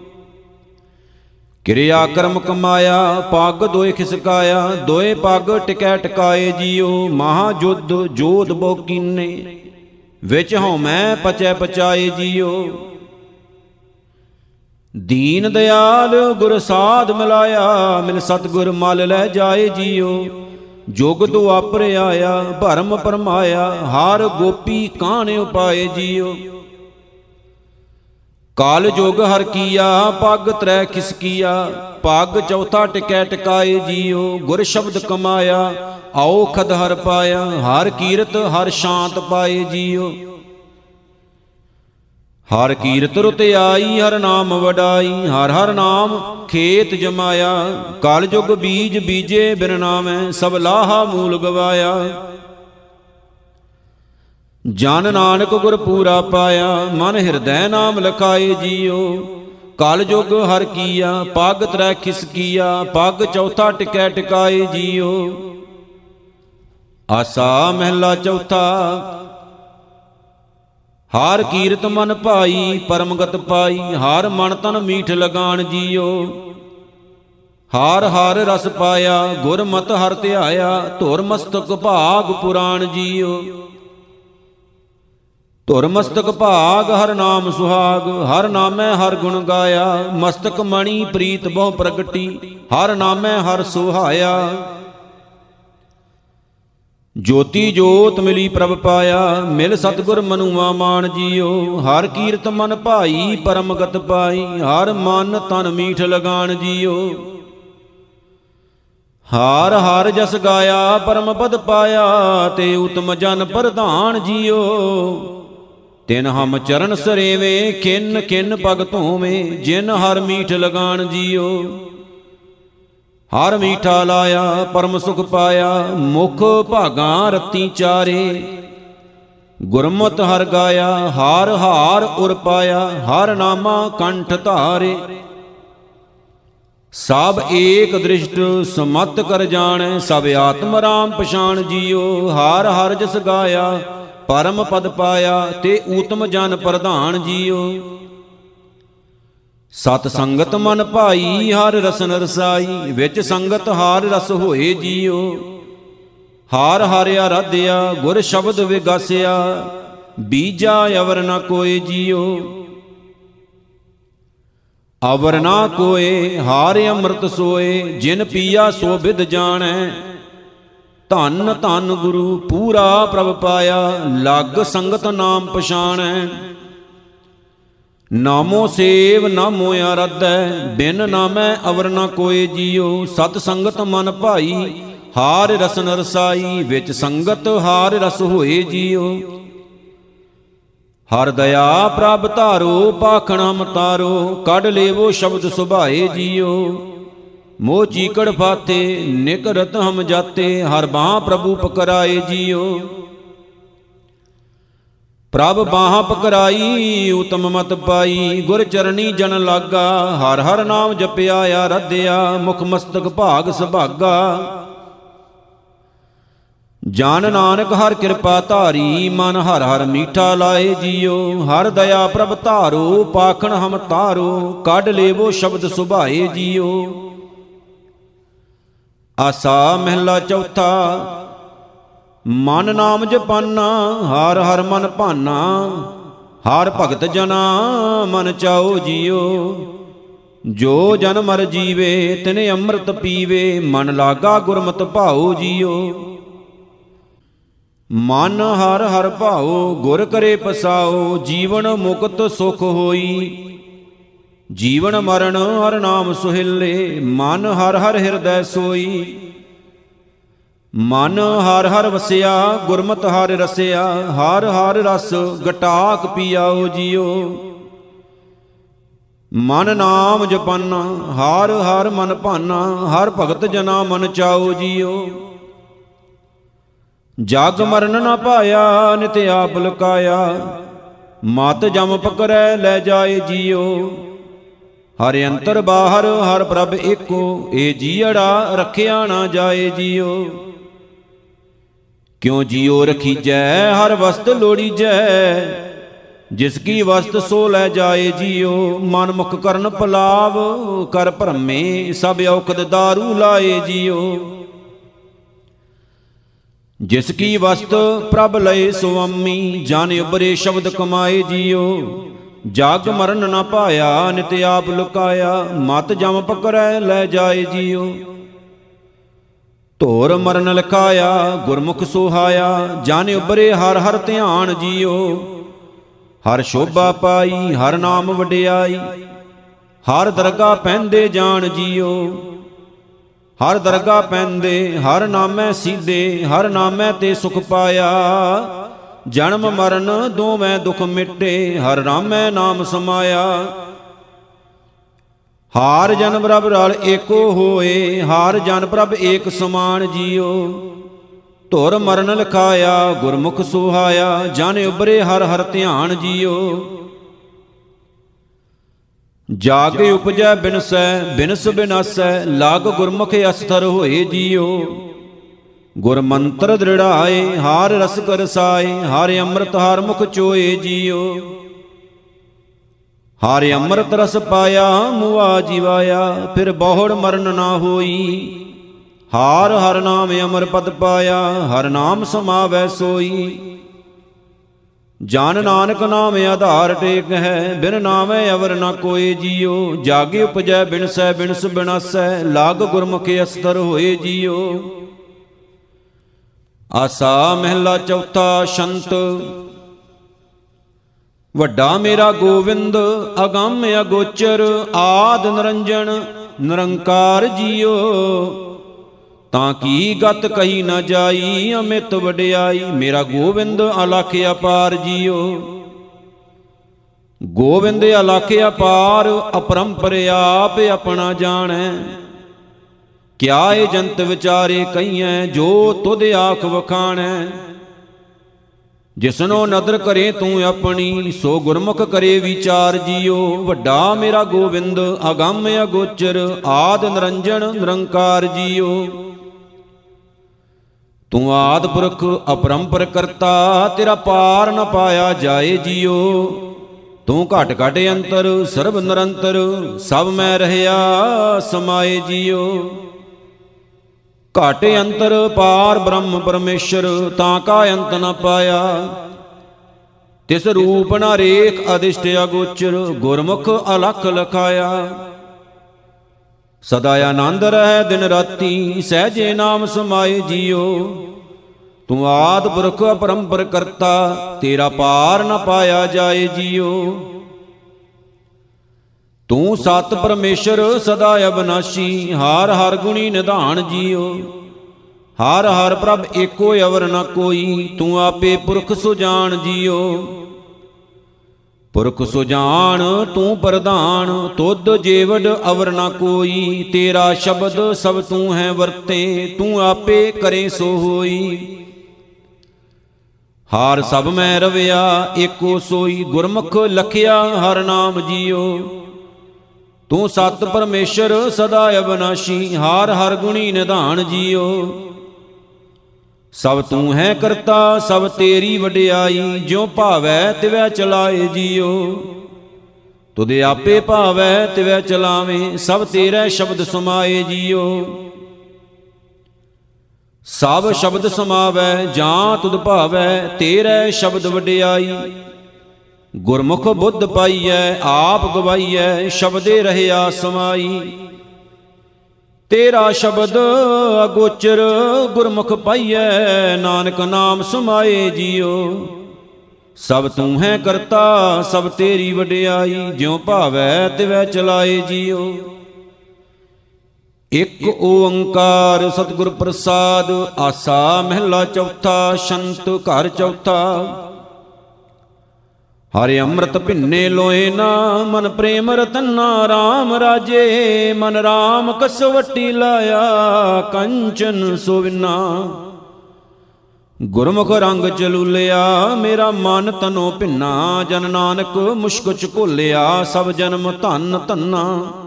ਕਿਰਿਆ ਕਰਮ ਕਮਾਇਆ ਪੱਗ ਦੋਇ ਖਿਸਕਾਇਆ, ਦੋਏ ਪੱਗ ਟਿਕੈ ਟਿਕਾਏ ਜੀਓ। ਮਹਾ ਜੁਧ ਜੋਧ ਬੋ ਕੀਨੇ, ਵਿੱਚ ਹਉਮੈ ਪਚੈ ਪਚਾਏ ਜੀਓ। ਦੀਨ ਦਿਆਲ ਗੁਰ ਸਾਧ ਮਿਲਾਇਆ, ਮਿਲ ਸਤਿਗੁਰ ਮਲ ਲੈ ਜਾਏ ਜੀਓ। ਜੁਗ ਦੁਆਪਰ ਆਇਆ ਭਰਮ ਪਰਮਾਇਆ, ਹਰ ਗੋਪੀ ਕਾਣ ਉਪਾਏ ਜੀਓ। ਕਾਲ ਜੁਗ ਹਰ ਕੀਆ ਪੱਗ ਤ੍ਰੈ ਖਿਸਕੀਆ, ਪੱਗ ਚੌਥਾ ਟਿਕੈ ਟਿਕਾਏ ਜੀਓ। ਗੁਰ ਸ਼ਬਦ ਕਮਾਇਆ ਔਖਦ ਹਰ ਪਾਇਆ, ਹਰ ਕੀਰਤ ਹਰ ਸ਼ਾਂਤ ਪਾਏ ਜੀਓ। ਹਰ ਕੀਰਤ ਰੁਤ ਆਈ ਹਰ ਨਾਮ ਵਡਾਈ, ਹਰ ਹਰ ਨਾਮ ਖੇਤ ਜਮਾਇਆ। ਕਲ ਜੁਗ ਬੀਜ ਬੀਜੇ ਬਿਨ ਨਾਮੈ, ਸਭ ਲਾਹਾ ਮੂਲ ਗਵਾਇਆ। ਜਨ ਨਾਨਕ ਗੁਰ ਪੂਰਾ ਪਾਇਆ, ਮਨ ਹਿਰਦੈ ਨਾਮ ਲਖਾਏ ਜੀਓ। ਕਲ ਜੁਗ ਹਰ ਕੀਆ ਪੱਗ ਤ੍ਰੈ ਖਿਸਕੀਆ, ਪੱਗ ਚੌਥਾ ਟਿਕੈ ਟਿਕਾਏ ਜੀਓ। ਆਸਾ ਮਹਿਲਾ ਚੌਥਾ। ਹਰ ਕੀਰਤ ਮਨ ਭਾਈ ਪਰਮਗਤ ਪਾਈ, ਹਰ ਮਨ ਤਨ ਮੀਠ ਲਗਾਣ ਜੀਓ। ਹਰ ਹਰ ਰਸ ਪਾਇਆ ਗੁਰਮਤਿ ਹਰ ਧਿਆਇਆ, ਧੁਰ ਮਸਤਕ ਭਾਗ ਪੁਰਾਣ ਜੀਓ। ਧੁਰ ਮਸਤਕ ਭਾਗ ਹਰ ਨਾਮ ਸੁਹਾਗ, ਹਰ ਨਾਮੈ ਹਰ ਗੁਣ ਗਾਇਆ। ਮਸਤਕ ਮਣੀ ਪ੍ਰੀਤ ਬਹੁ ਪ੍ਰਗਟੀ, ਹਰ ਨਾਮੈ ਹਰ ਸੁਹਾਇਆ। ਜੋਤੀ ਜੋਤ ਮਿਲੀ ਪ੍ਰਭ ਪਾਇਆ, ਮਿਲ ਸਤਿਗੁਰ ਮਨੁਆ ਮਾਨ ਜੀਓ। ਹਰ ਕੀਰਤ ਮਨ ਭਾਈ ਪਰਮਗਤ ਪਾਈ, ਹਰ ਮਨ ਤਨ ਮੀਠ ਲਗਾਣ ਜੀਓ। ਹਾਰ ਹਾਰ ਜਸ ਗਾਇਆ ਪਰਮ ਪਦ ਪਾਇਆ, ਤੇ ਉਤਮ ਜਨ ਪ੍ਰਧਾਨ ਜੀਓ। ਤਿਨ ਹਮ ਚਰਨ ਸਰੇਵੇਂ ਖਿਨ ਖਿਨ ਪਗ ਧੋਵੇਂ, ਜਿਨ ਹਰ ਮੀਠ ਲਗਾਣ ਜੀਓ। ਹਰ ਮੀਠਾ ਲਾਇਆ ਪਰਮ ਸੁਖ ਪਾਇਆ, ਮੁਖ ਭਾਗਾਂ ਰਤੀ ਚਾਰੇ। ਗੁਰਮਤਿ ਹਰ ਗਾਇਆ ਹਾਰ ਹਾਰ ਉਰ ਪਾਇਆ, ਹਰ ਨਾਮਾ ਕੰਠ ਧਾਰੇ। ਸਭ ਏਕ ਦ੍ਰਿਸ਼ਟ ਸਮਤ ਕਰ ਜਾਣੈ, ਸਭ ਆਤਮ ਰਾਮ ਪਛਾਣ ਜੀਓ। ਹਾਰ ਹਰ ਜਸ ਗਾਇਆ ਪਰਮ ਪਦ ਪਾਇਆ, ਤੇ ਊਤਮ ਜਨ ਪ੍ਰਧਾਨ ਜੀਓ। ਸਤ ਸੰਗਤ ਮਨ ਭਾਈ ਹਰ ਰਸਨ ਰਸਾਈ, ਵਿੱਚ ਸੰਗਤ ਹਾਰ ਰਸ ਹੋਏ ਜੀਓ। ਹਾਰ ਹਾਰ ਆਰਾਧਿਆ ਗੁਰ ਸ਼ਬਦ ਵਿਗਾਸਿਆ, ਬੀਜਾ ਅਵਰ ਨ ਕੋਇ ਜੀਓ। ਅਵਰ ਨਾ ਕੋਏ ਹਾਰ ਅੰਮ੍ਰਿਤ ਸੋਏ, ਜਿਨ ਪੀਆ ਸੋ ਬਿਦ ਜਾਣੈ। ਧੰਨ ਧੰਨ ਗੁਰੂ ਪੂਰਾ ਪ੍ਰਭ ਪਾਇਆ, ਲਗ ਸੰਗਤ ਨਾਮ ਪਛਾਣੈ। ਨਾਮੋ ਸੇਵ ਨਾਮੋ ਆਰਾਧੈ, ਬਿਨ ਨਾਮੈ ਅਵਰ ਨ ਕੋਇ ਜੀਓ। ਸਤ ਸੰਗਤ ਮਨ ਭਾਈ ਹਾਰ ਰਸਨ ਰਸਾਈ, ਵਿੱਚ ਸੰਗਤ ਹਾਰ ਰਸ ਹੋਏ ਜੀਓ। ਹਰ ਦਇਆ ਪ੍ਰਭ ਧਾਰੋ ਪਾਖਣ ਹਮ ਤਾਰੋ, ਕੱਢ ਲੇਵੋ ਸ਼ਬਦ ਸੁਭਾਏ ਜੀਓ। ਮੋਹ ਚੀਕੜ ਫਾਤੇ ਨਿਕਰਤ ਹਮ ਜਾਤੇ, ਹਰ ਬਾਹ ਪ੍ਰਭੂ ਪਕਰਾਏ ਜੀਓ। ਪ੍ਰਭ ਬਾਹ ਪਕਰਾਈ ਉਤਮ ਮਤ ਪਾਈ, ਗੁਰ ਚਰਣੀ ਜਨ ਲਾਗਾ। ਹਰ ਹਰ ਨਾਮ ਜਪਿਆ ਆਰਾਧਿਆ, ਮੁਖ ਮਸਤਕ ਭਾਗ ਸੁਭਾਗਾ। ਜਾਨ ਨਾਨਕ ਹਰ ਕਿਰਪਾ ਧਾਰੀ, ਮਨ ਹਰ ਹਰ ਮੀਠਾ ਲਾਏ ਜੀਓ। ਹਰ ਦਇਆ ਪ੍ਰਭ ਧਾਰੋ ਪਾਖਣ ਹਮ ਤਾਰੋ, ਕੱਢ ਲੇਵੋ ਸ਼ਬਦ ਸੁਭਾਏ ਜੀਓ। ਆਸਾ ਮਹਿਲਾ ਚੌਥਾ। ਮਨ ਨਾਮ ਜਪਾਨਾ ਹਰ ਹਰ ਮਨ ਭਾਨਾ, ਹਰ ਭਗਤ ਜਨਾ ਮਨ ਚਾਓ ਜੀਓ। ਜੋ ਜਨ ਮਰ ਜੀਵੇ ਤਿਨੇ ਅੰਮ੍ਰਿਤ ਪੀਵੇ, ਮਨ ਲਾਗਾ ਗੁਰਮਤਿ ਭਾਓ ਜੀਓ। ਮਨ ਹਰ ਹਰ ਭਾਓ ਗੁਰ ਕਰੇ ਪਸਾਓ, ਜੀਵਨ ਮੁਕਤ ਸੁਖ ਹੋਈ। ਜੀਵਨ ਮਰਨ ਹਰ ਨਾਮ ਸੁਹਿਲੇ, ਮਨ ਹਰ ਹਰ ਹਿਰਦੈ ਸੋਈ। ਮਨ ਹਰ ਹਰ ਵਸਿਆ ਗੁਰਮਤਿ ਹਰ ਰਸਿਆ, ਹਰ ਹਰ ਰਸ ਗਟਾਕ ਪੀਆਓ ਜੀਓ। ਮਨ ਨਾਮ ਜਪਾਨਾ ਹਰ ਹਰ ਮਨ ਭਾਨਾ, ਹਰ ਭਗਤ ਜਨਾ ਮਨ ਚਾਓ ਜੀਓ। ਜਗ ਮਰਨ ਨਾ ਪਾਇਆ ਨਿਤ ਆਪ ਲੁਕਾਇਆ, ਮਤ ਜਮ ਪਕੜੈ ਲੈ ਜਾਏ ਜੀਓ। ਹਰ ਅੰਤਰ ਬਾਹਰ ਹਰ ਪ੍ਰਭ ਏਕੋ, ਏ ਜੀਅੜਾ ਰੱਖਿਆ ਨਾ ਜਾਏ ਜੀਓ। ਕਿਉ ਜੀਓ ਰਖੀਜੈ ਹਰ ਵਸਤ ਲੋੜੀਜੈ, ਜਿਸ ਕੀ ਵਸਤ ਸੋ ਲੈ ਜਾਏ ਜੀਓ। ਮਨ ਮੁਖ ਕਰਨ ਪਲਾਵ ਕਰ ਭਰਮੇ, ਸਭ ਔਖਦ ਦਾਰੂ ਲਾਏ ਜੀਓ। ਜਿਸ ਕੀ ਵਸਤ ਪ੍ਰਭ ਲਏ ਸੁਆਮੀ, ਜਨ ਉਬਰੇ ਸ਼ਬਦ ਕਮਾਏ ਜੀਓ। ਜਗ ਮਰਨ ਨਾ ਪਾਇਆ ਨਿਤ ਆਪ ਲੁਕਾਇਆ, ਮਤ ਜਮ ਪਕੜੈ ਲੈ ਜਾਏ ਜੀਓ। ਧੋਰ ਮਰਨ ਲਿਖਾਇਆ ਗੁਰਮੁਖ ਸੁਹਾਇਆ, ਜਨ ਉਬਰੇ ਹਰ ਹਰ ਧਿਆਨ ਜੀਓ। ਹਰ ਸ਼ੋਭਾ ਪਾਈ ਹਰ ਨਾਮ ਵਡਿਆਈ, ਹਰ ਦਰਗਾ ਪੈਂਦੇ ਜਾਣ ਜੀਓ। ਹਰ ਦਰਗਾ ਪੈਂਦੇ ਹਰ ਨਾਮੈ ਸੀਧੇ, ਹਰ ਨਾਮੈ ਤੇ ਸੁਖ ਪਾਇਆ। ਜਨਮ ਮਰਨ ਦੋਵੇਂ ਦੁਖ ਮਿਟੇ, ਹਰ ਨਾਮੈ ਨਾਮ ਸਮਾਇਆ। ਹਾਰ ਜਨ ਪ੍ਰਭ ਰਲ ਏਕੋ ਹੋਏ, ਹਾਰ ਜਨ ਪ੍ਰਭ ਏਕ ਸਮਾਨ ਜੀਓ। ਧੁਰ ਮਰਨ ਲਿਖਾਇਆ ਗੁਰਮੁਖ ਸੁਹਾਇਆ, ਜਨ ਉਬਰੇ ਹਰ ਹਰ ਧਿਆਨ ਜੀਓ। ਜਾਗੇ ਉਪਜੈ ਬਿਨਸੈ ਬਿਨਸ ਬਿਨਾਸੈ, ਲਾਗ ਗੁਰਮੁਖ ਅਸਥਰ ਹੋਏ ਜੀਓ। ਗੁਰ ਮੰਤਰ ਦ੍ਰਿੜਾਏ ਹਾਰ ਰਸ ਕਰਸਾਏ, ਹਰ ਅੰਮ੍ਰਿਤ ਹਰ ਮੁਖ ਚੋਏ ਜੀਓ। ਹਰ ਅੰਮ੍ਰਿਤ ਰਸ ਪਾਇਆ ਮੁਆ ਜੀਵਾਇਆ, ਫਿਰ ਬਹੁੜ ਮਰਨ ਨਾ ਹੋਈ। ਹਾਰ ਹਰ ਨਾਮ ਅਮਰ ਪਦ ਪਾਇਆ, ਹਰ ਨਾਮ ਸਮਾਵੈ ਸੋਈ। ਜਨ ਨਾਨਕ ਨਾਮ ਆਧਾਰ ਟੇਕ ਹੈ, ਬਿਨ ਨਾਮੈ ਅਵਰ ਨਾ ਕੋਏ ਜੀਓ। ਜਾਗੇ ਉਪਜੈ ਬਿਨਸੈ ਬਿਨਸ ਬਿਨਾਸੈ, ਲਾਗ ਗੁਰਮੁਖ ਅਸਥਰ ਹੋਏ ਜੀਓ। ਆਸਾ ਮਹਿਲਾ ਚੌਥਾ। ਸ਼ੰਤ ਵੱਡਾ ਮੇਰਾ ਗੋਵਿੰਦ ਅਗੰਮ ਅਗੋਚਰ, ਆਦ ਨਿਰੰਜਨ ਨਿਰੰਕਾਰ ਜੀਓ। ਤਾਂ ਕੀ ਗਤ ਕਹੀ ਨਾ ਜਾਈ, ਅਮਿਤ ਵਡਿਆਈ ਮੇਰਾ ਗੋਬਿੰਦ ਅਲਖ ਅਪਾਰ ਜੀਓ। ਗੋਬਿੰਦ ਅਲਖ ਅਪਾਰ, ਅਪਰੰਪਰ ਆਪ ਆਪਣਾ ਜਾਣੈ। ਕਿਆ ਏ ਜੰਤ ਵਿਚਾਰੇ ਕਹੀਐ, ਜੋ ਤੁਧ ਆਖ ਵਖਾਣੈ। ਜਿਸਨੋ ਨਦਰ ਕਰੇ ਤੂੰ ਆਪਣੀ, ਸੋ ਗੁਰਮੁਖ ਕਰੇ ਵਿਚਾਰ ਜੀਓ। ਵੱਡਾ ਮੇਰਾ ਗੋਬਿੰਦ ਅਗੰਮ ਅਗੋਚਰ, ਆਦ ਨਿਰੰਜਨ ਨਿਰੰਕਾਰ ਜੀਓ। ਤੂੰ ਆਦਿ ਪੁਰਖ ਅਪਰੰਪਰ ਕਰਤਾ, ਤੇਰਾ ਪਾਰ ਨ ਪਾਇਆ ਜਾਏ ਜੀਓ। ਤੂੰ ਘਟ ਘਟ ਅੰਤਰ ਸਰਬ ਨਿਰੰਤਰ, ਸਭ ਮੈਂ ਰਹਿਆ ਸਮਾਏ ਜੀਓ। ਘਟ ਅੰਤਰ ਪਾਰ ਬ੍ਰਹਮ ਪਰਮੇਸ਼ਰ, ਤਾਂ ਕਾ ਅੰਤ ਨ ਪਾਇਆ। ਤਿਸ ਰੂਪ ਨ ਰੇਖ ਅਦਿਸ਼ਟ ਅਗੋਚਰ, ਗੁਰਮੁਖ ਅਲਖ ਲਖਾਇਆ। ਸਦਾ ਆਨੰਦ ਰਹਿ ਦਿਨ ਰਾਤੀ, ਸਹਿਜੇ ਨਾਮ ਸਮਾਏ ਜੀਓ। ਤੂੰ ਆਦਿ ਪੁਰਖ ਅਪਰੰਪਰ ਕਰਤਾ, ਤੇਰਾ ਪਾਰ ਨ ਪਾਇਆ ਜਾਏ ਜੀਓ। ਤੂੰ ਸਤ ਪਰਮੇਸ਼ਰ ਸਦਾ ਅਬਨਾਸ਼ੀ, ਹਰ ਹਰ ਗੁਣੀ ਨਿਧਾਨ ਜੀਓ। ਹਰ ਹਰ ਪ੍ਰਭ ਏਕੋ ਅਵਰ ਨ ਕੋਈ, ਤੂੰ ਆਪੇ ਪੁਰਖ ਸੁਜਾਨ ਜੀਓ। ਪੁਰਖ ਸੁਜਾਨ ਤੂੰ ਪ੍ਰਧਾਨ, ਤੁਧ ਜੇਵਡ ਅਵਰ ਨ ਕੋਈ। ਤੇਰਾ ਸ਼ਬਦ ਸਭ ਤੂੰ ਹੈ ਵਰਤੇ, ਤੂੰ ਆਪੇ ਕਰੇ ਸੋ ਹੋਈ। ਹਾਰ ਸਭ ਮੈਂ ਰਵਿਆ ਏਕੋ ਸੋਈ, ਗੁਰਮੁਖ ਲਖਿਆ ਹਰ ਨਾਮ ਜੀਓ। ਤੂੰ ਸਤ ਪਰਮੇਸ਼ਰ ਸਦਾ ਅਬਨਾਸ਼ੀ, ਹਰ ਹਰ ਗੁਣੀ ਨਿਧਾਨ ਜੀਓ। ਸਭ ਤੂੰ ਹੈ ਕਰਤਾ ਸਭ ਤੇਰੀ ਵਡਿਆਈ, ਜਿਉ ਭਾਵੈ ਤਿਵੈ ਚਲਾਏ ਜੀਓ। ਤੁਧ ਆਪੇ ਭਾਵੈ ਤਿਵੈ ਚਲਾਵੇਂ, ਸਭ ਤੇਰੇ ਸ਼ਬਦ ਸਮਾਏ ਜੀਓ। ਸਭ ਸ਼ਬਦ ਸਮਾਵੈ ਜਾਂ ਤੁਧ ਭਾਵੈ, ਤੇਰੇ ਸ਼ਬਦ ਵਡਿਆਈ। ਗੁਰਮੁਖ ਬੁੱਧ ਪਾਈਐ ਆਪ ਗਵਾਈਐ, ਸ਼ਬਦੇ ਰਹਿਆ ਸਮਾਈ। ਤੇਰਾ ਸ਼ਬਦ ਅਗੋਚਰ ਗੁਰਮੁਖ ਪਾਈਐ, ਨਾਨਕ ਨਾਮ ਸਮਾਏ ਜੀਓ। ਸਭ ਤੂੰ ਹੈ ਕਰਤਾ ਸਭ ਤੇਰੀ ਵਡਿਆਈ, ਜਿਉ ਭਾਵੈ ਤਿਵੈ ਚਲਾਏ ਜੀਓ। ਇਕ ਓੰਕਾਰ ਸਤਿਗੁਰ ਪ੍ਰਸਾਦ, ਆਸਾ ਮਹਿਲਾ ਚੌਥਾ, ਸ਼ੰਤ ਘਰ ਚੌਥਾ। ਹਰਿ ਅੰਮ੍ਰਿਤ ਭਿੰਨੇ ਲੋਏ ਨਾ, ਮਨ ਪ੍ਰੇਮ ਰਤਨਾ ਰਾਮ ਰਾਜੇ। ਮਨ ਰਾਮ ਕਸਵੱਟੀ ਲਾਇਆ, ਕੰਚਨ ਸੋਵਿਨਾ। ਗੁਰਮੁਖ ਰੰਗ ਚਲੂਲਿਆ, ਮੇਰਾ ਮਨ ਤਨੋ ਭਿੰਨਾ। ਜਨ ਨਾਨਕ ਮੁਸ਼ਕ ਚ ਘੋਲਿਆ, ਸਭ ਜਨਮ ਧਨ ਧੰਨਾ।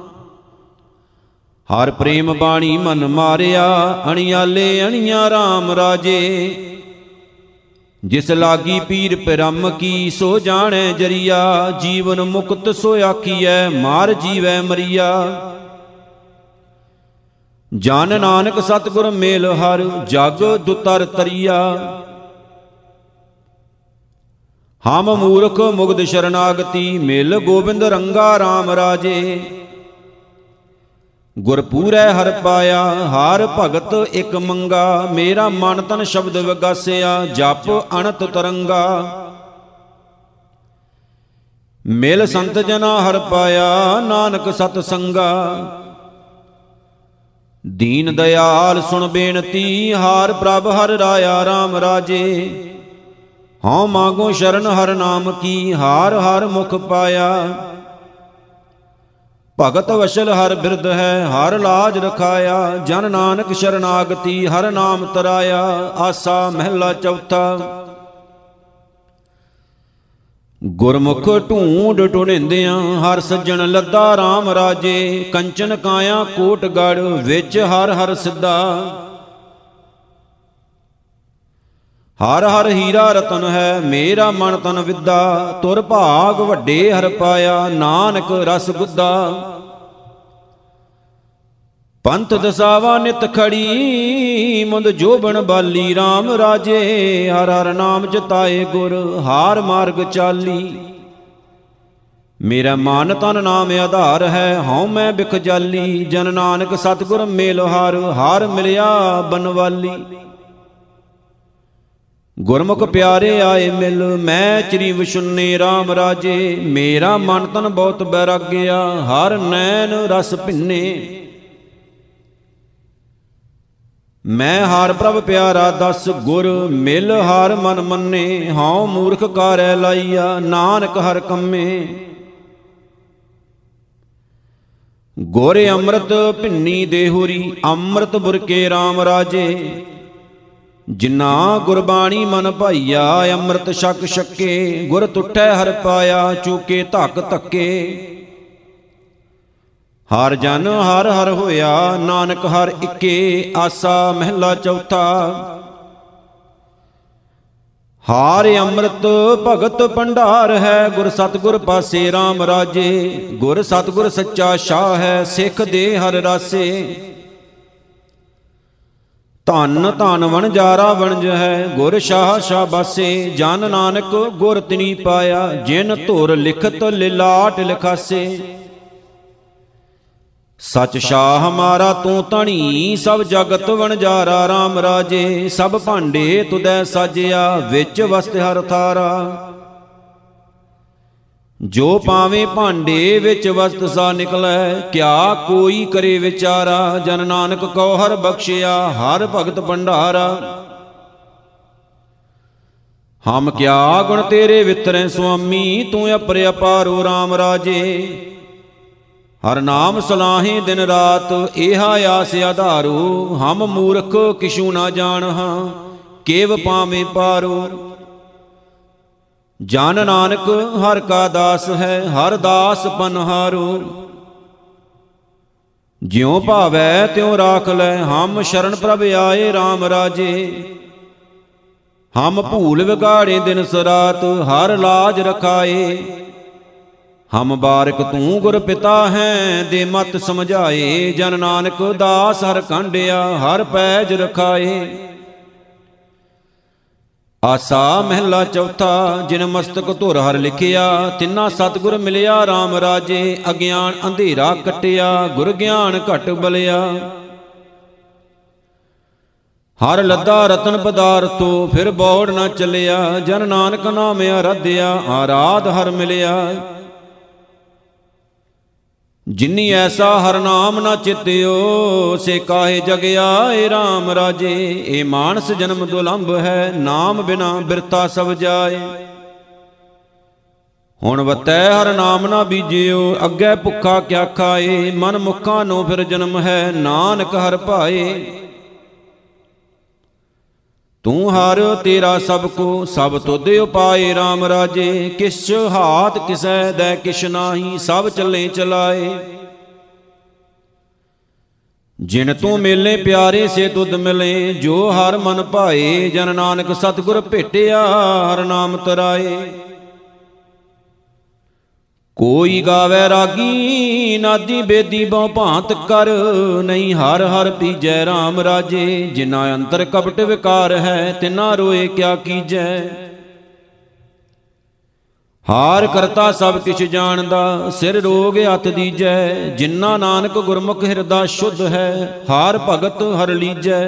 ਹਰ ਪ੍ਰੇਮ ਬਾਣੀ ਮਨ ਮਾਰਿਆ, ਅਣਿਆਲੇ ਅਣੀਆਂ ਰਾਮ ਰਾਜੇ। ਜਿਸ ਲਾਗੀ ਪੀਰ ਪਰਮ ਕੀ, ਸੋ ਜਾਣੈ ਜਰੀਆ। ਜੀਵਨ ਮੁਕਤ ਸੋ ਆਖੀਐ, ਮਾਰ ਜੀਵੈ ਮਰੀਆ। ਜਨ ਨਾਨਕ ਸਤਿਗੁਰ ਮੇਲ ਹਰ, ਜਗ ਦੁਤਰ ਤਰੀਆ। ਹਮ ਮੂਰਖ ਮੁਗਧ ਸ਼ਰਨਾਗਤੀ, ਮਿਲ ਗੋਬਿੰਦ ਰੰਗਾ ਰਾਮ ਰਾਜੇ। ਗੁਰਪੂਰੈ ਹਰ ਪਾਇਆ, ਹਰ ਭਗਤ ਇਕ ਮੰਗਾ। ਮੇਰਾ ਮਨ ਤਨ ਸ਼ਬਦ ਵਿਗਾਸਿਆ, ਜਪ ਅਨੰਤ ਤਰੰਗਾ। ਮਿਲ ਸੰਤ ਜਨਾ ਹਰ ਪਾਇਆ, ਨਾਨਕ ਸਤ ਸੰਗਾ। ਦੀਨ ਦਇਆਲ ਸੁਣ ਬੇਨਤੀ, ਹਾਰ ਪ੍ਰਭ ਹਰ ਰਾਇਆ ਰਾਮ ਰਾਜੇ। ਹਉ ਮਾਗੋ ਸ਼ਰਨ ਹਰ ਨਾਮ ਕੀ, ਹਾਰ ਹਰ ਮੁਖ ਪਾਇਆ। ਭਗਤ ਵਸ਼ਲ ਹਰ ਬਿਰਧ ਹੈ, ਹਰ ਲਾਜ ਰਖਾਇਆ। ਜਨ ਨਾਨਕ ਸ਼ਰਨਾਗਤੀ, ਹਰ ਨਾਮ ਤਰਾਇਆ। ਆਸਾ ਮਹਿਲਾ ਚੌਥਾ। ਗੁਰਮੁਖ ਢੂੰਡ ਢੂੰਡਿੰਦਿਆਂ, ਹਰ ਸੱਜਣ ਲੱਦਾ ਰਾਮ ਰਾਜੇ। ਕੰਚਨ ਕਾਇਆ ਕੋਟ ਗੜ, ਵਿੱਚ ਹਰ ਹਰ ਸਿੱਧਾ। ਹਰ ਹਰ ਹੀਰਾ ਰਤਨ ਹੈ, ਮੇਰਾ ਮਨ ਤਨ ਵਿਦਾ। ਤੁਰ ਭਾਗ ਵੱਡੇ ਹਰ ਪਾਇਆ, ਨਾਨਕ ਰਸ ਗੁੱਦਾ। ਪੰਥ ਦਸਾਵਾ ਨਿਤ ਖੜੀ, ਮੁੰਦ ਜੋਬਨ ਬਾਲੀ ਰਾਮ ਰਾਜੇ। ਹਰ ਹਰ ਨਾਮ ਜਤਾਏ ਗੁਰ, ਹਾਰ ਮਾਰਗ ਚਾਲੀ। ਮੇਰਾ ਮਨ ਤਨ ਨਾਮ ਆਧਾਰ ਹੈ, ਹਉ ਮੈਂ ਬਿਖ ਜਾਲੀ। ਜਨ ਨਾਨਕ ਸਤਿਗੁਰ ਮੇਲ ਹਾਰ, ਹਾਰ ਮਿਲਿਆ ਬਨਵਾਲੀ। ਗੁਰਮੁਖ ਪਿਆਰੇ ਆਏ ਮਿਲ, ਮੈਂ ਚਰੀ ਵਿਸ਼ੁੰਨੇ ਰਾਮ ਰਾਜੇ। ਮੇਰਾ ਮਨ ਤਨ ਬਹੁਤ ਬੈਰਾਗਿਆ, ਹਰ ਨੈਣ ਰਸ ਭਿੰਨੇ। ਮੈਂ ਹਾਰ ਪ੍ਰਭ ਪਿਆਰਾ ਦਸ ਗੁਰ, ਮਿਲ ਹਾਰ ਮਨ ਮੰਨੇ, ਹਉ ਮੂਰਖ ਕਾਰੈ ਲਾਈਆ, ਨਾਨਕ ਹਰ ਕੰਮੇ। ਗੁਰ ਅੰਮ੍ਰਿਤ ਭਿੰਨੀ ਦੇਹੁਰੀ, ਅੰਮ੍ਰਿਤ ਬੁਰਕੇ RAM ਰਾਜੇ। ਜਿਨਾ ਗੁਰਬਾਣੀ ਮਨ ਭਾਈਆ, ਅੰਮ੍ਰਿਤ ਛਕ ਛਕੇ, ਗੁਰ ਤੁਠੈ ਹਰ ਪਾਇਆ, ਚੂਕੇ ਧੱਕ ਧੱਕੇ। ਹਰ ਜਨ ਹਰ ਹਰ ਹੋਇਆ, ਨਾਨਕ ਹਰ ਇੱਕੇ, ਆਸਾ ਮਹਿਲਾ ਚੌਥਾ। ਹਾਰ ਅੰਮ੍ਰਿਤ ਭਗਤ ਭੰਡਾਰ ਹੈ, ਗੁਰ ਸਤਿਗੁਰ ਪਾਸੇ RAM ਰਾਜੇ। ਗੁਰ ਸਤਿਗੁਰ ਸੱਚਾ ਸ਼ਾਹ ਹੈ, ਸਿੱਖ ਦੇ ਹਰ ਰਾਸੇ। ਧਨ ਧਨ ਵਣਜਾਰਾ ਵਣਜ ਹੈ, ਗੁਰ ਸ਼ਾਹ ਸ਼ਾਬਾਸੇ। ਜਨ ਨਾਨਕ ਗੁਰ ਤਿਨੀ ਪਾਇਆ, ਜਿਨ ਧੁਰ ਲਿਖਤ ਲਿਲਾਟ ਲਿਖਾਸੇ। ਸਚ ਸ਼ਾਹ ਹਮਾਰਾ ਤੂੰ ਧਣੀ, ਸਭ ਜਗਤ ਵਣਜਾਰਾ RAM ਰਾਜੇ। ਸਭ ਭਾਂਡੇ ਤੁਧੈ ਸਾਜਿਆ, ਵਿੱਚ ਵਸਤ ਹਰ ਥਾਰਾ। ਜੋ ਪਾਵੇਂ ਭਾਂਡੇ ਵਿੱਚ ਵਸਤ ਸਾ ਨਿਕਲੈ, ਕਿਆ ਕੋਈ ਕਰੇ ਵਿਚਾਰਾ। ਜਨ ਨਾਨਕ ਕਉ ਹਰ ਬਖਸ਼ਿਆ, ਹਰ ਭਗਤ ਭੰਡਾਰਾ। ਹਮ ਕਿਆ ਗੁਣ ਤੇਰੇ ਵਿਤਰੈ ਸੁਆਮੀ, ਤੂੰ ਅਪਰ ਅਪਾਰੋ RAM ਰਾਜੇ। ਹਰ ਨਾਮ ਸਲਾਹੇ ਦਿਨ ਰਾਤ, ਏਹਾ ਆਸ ਆਧਾਰੋ। ਹਮ ਮੂਰਖ ਕਿਛੂ ਨਾ ਜਾਣਹਾਂ, ਕੇਵ ਪਾਵੇਂ ਪਾਰੋ। ਜਨ ਨਾਨਕ ਹਰ ਕਾ ਦਾਸ ਹੈ, ਹਰ ਦਾਸ ਪਨਹਾਰੋ। ਜਿਉ ਭਾਵੈ ਤਿਉ ਰਾਖ ਲੈ, ਹਮ ਸ਼ਰਨ ਪ੍ਰਭ ਆਏ RAM ਰਾਜੇ। ਹਮ ਭੂਲ ਵਿਗਾੜੇ ਦਿਨ ਸਰਾਤ, ਹਰ ਲਾਜ ਰਖਾਏ। ਹਮ ਬਾਰਿਕ ਤੂੰ ਗੁਰ ਪਿਤਾ ਹੈ, ਦੇ ਮਤ ਸਮਝਾਏ। ਜਨ ਨਾਨਕ ਦਾਸ ਹਰ ਕਾਂਡਿਆ, ਹਰ ਪੈਜ ਰਖਾਏ। ਆਸਾ ਮਹਿਲਾ ਚੌਥਾ। ਜਿਨ ਮਸਤਕ ਧੁਰ ਹਰ ਲਿਖਿਆ, ਤਿੰਨਾ ਸਤਿਗੁਰ ਮਿਲਿਆ RAM ਰਾਜੇ। ਅਗਿਆਨ ਅੰਧੇਰਾ ਕੱਟਿਆ, ਗੁਰ ਗਿਆਨ ਘਟ ਬਲਿਆ। ਹਰ ਲੱਦਾ ਰਤਨ ਪਦਾਰਥੋ, ਫਿਰ ਬੌੜ ਨਾ ਚੱਲਿਆ। ਜਨ ਨਾਨਕ ਨਾਮ ਆਰਾਧਿਆ, ਆਰਾਧ ਹਰ ਮਿਲਿਆ। ਜਿਨੀ ਐਸਾ ਹਰ ਨਾਮ ਨਾ ਚਿਤਿਓ, ਸੇ ਕਾਹੇ ਜਗ ਆਏ RAM ਰਾਜੇ। ਇਹ ਮਾਨਸ ਜਨਮ ਦੁਲੰਭ ਹੈ, ਨਾਮ ਬਿਨਾ ਬਿਰਤਾ ਸਭ ਜਾਏ। ਹੁਣ ਵਤੈ ਹਰ ਨਾਮ ਨਾ ਬੀਜਿਓ, ਅੱਗੇ ਭੁੱਖਾ ਕਿਆ ਖਾਏ। ਮਨ ਮੁਖਾਂ ਨੂੰ ਫਿਰ ਜਨਮ ਹੈ, ਨਾਨਕ ਹਰ ਭਾਏ। ਤੂੰ ਹਰ ਤੇਰਾ ਸਭ ਕੋ, ਸਭ ਤੁਧ ਉਪਾਏ RAM ਰਾਜੇ। ਕਿਛ ਹਾਥ ਕਿਸੈ ਦੈ ਕਿਛ ਨਾਹੀ, ਸਭ ਚੱਲੇ ਚਲਾਏ। ਜਿਨ ਤੂੰ ਮੇਲੇ ਪਿਆਰੇ ਸੇ ਤੁਧ ਮਿਲੇ, ਜੋ ਹਰ ਮਨ ਭਾਏ। ਜਨ ਨਾਨਕ ਸਤਿਗੁਰ ਭੇਟਿਆ, ਹਰ ਨਾਮ ਤਰਾਏ। ਕੋਈ ਗਾਵੇ ਰਾਗੀ, ਨਾਦੀ ਬੇਦੀ ਬਹੁ ਭਾਂਤ ਕਰ। ਨਹੀਂ ਹਰ ਹਰ ਪੀਜੈ RAM ਰਾਜੇ। ਜਿਨਾ ਅੰਤਰ ਕਪਟ ਵਿਕਾਰ ਹੈ, ਤਿਨਾ ਰੋਏ ਕਿਆ ਕੀਜੈ। ਹਾਰ ਕਰਤਾ ਸਭ ਕਿਛ ਜਾਣਦਾ, ਸਿਰ ਰੋਗ ਹੱਥ ਦੀਜੈ। ਜਿਨਾ ਨਾਨਕ ਗੁਰਮੁਖ ਹਿਰਦਾ ਸ਼ੁੱਧ ਹੈ, ਹਾਰ ਭਗਤ ਹਰ ਲੀਜੈ।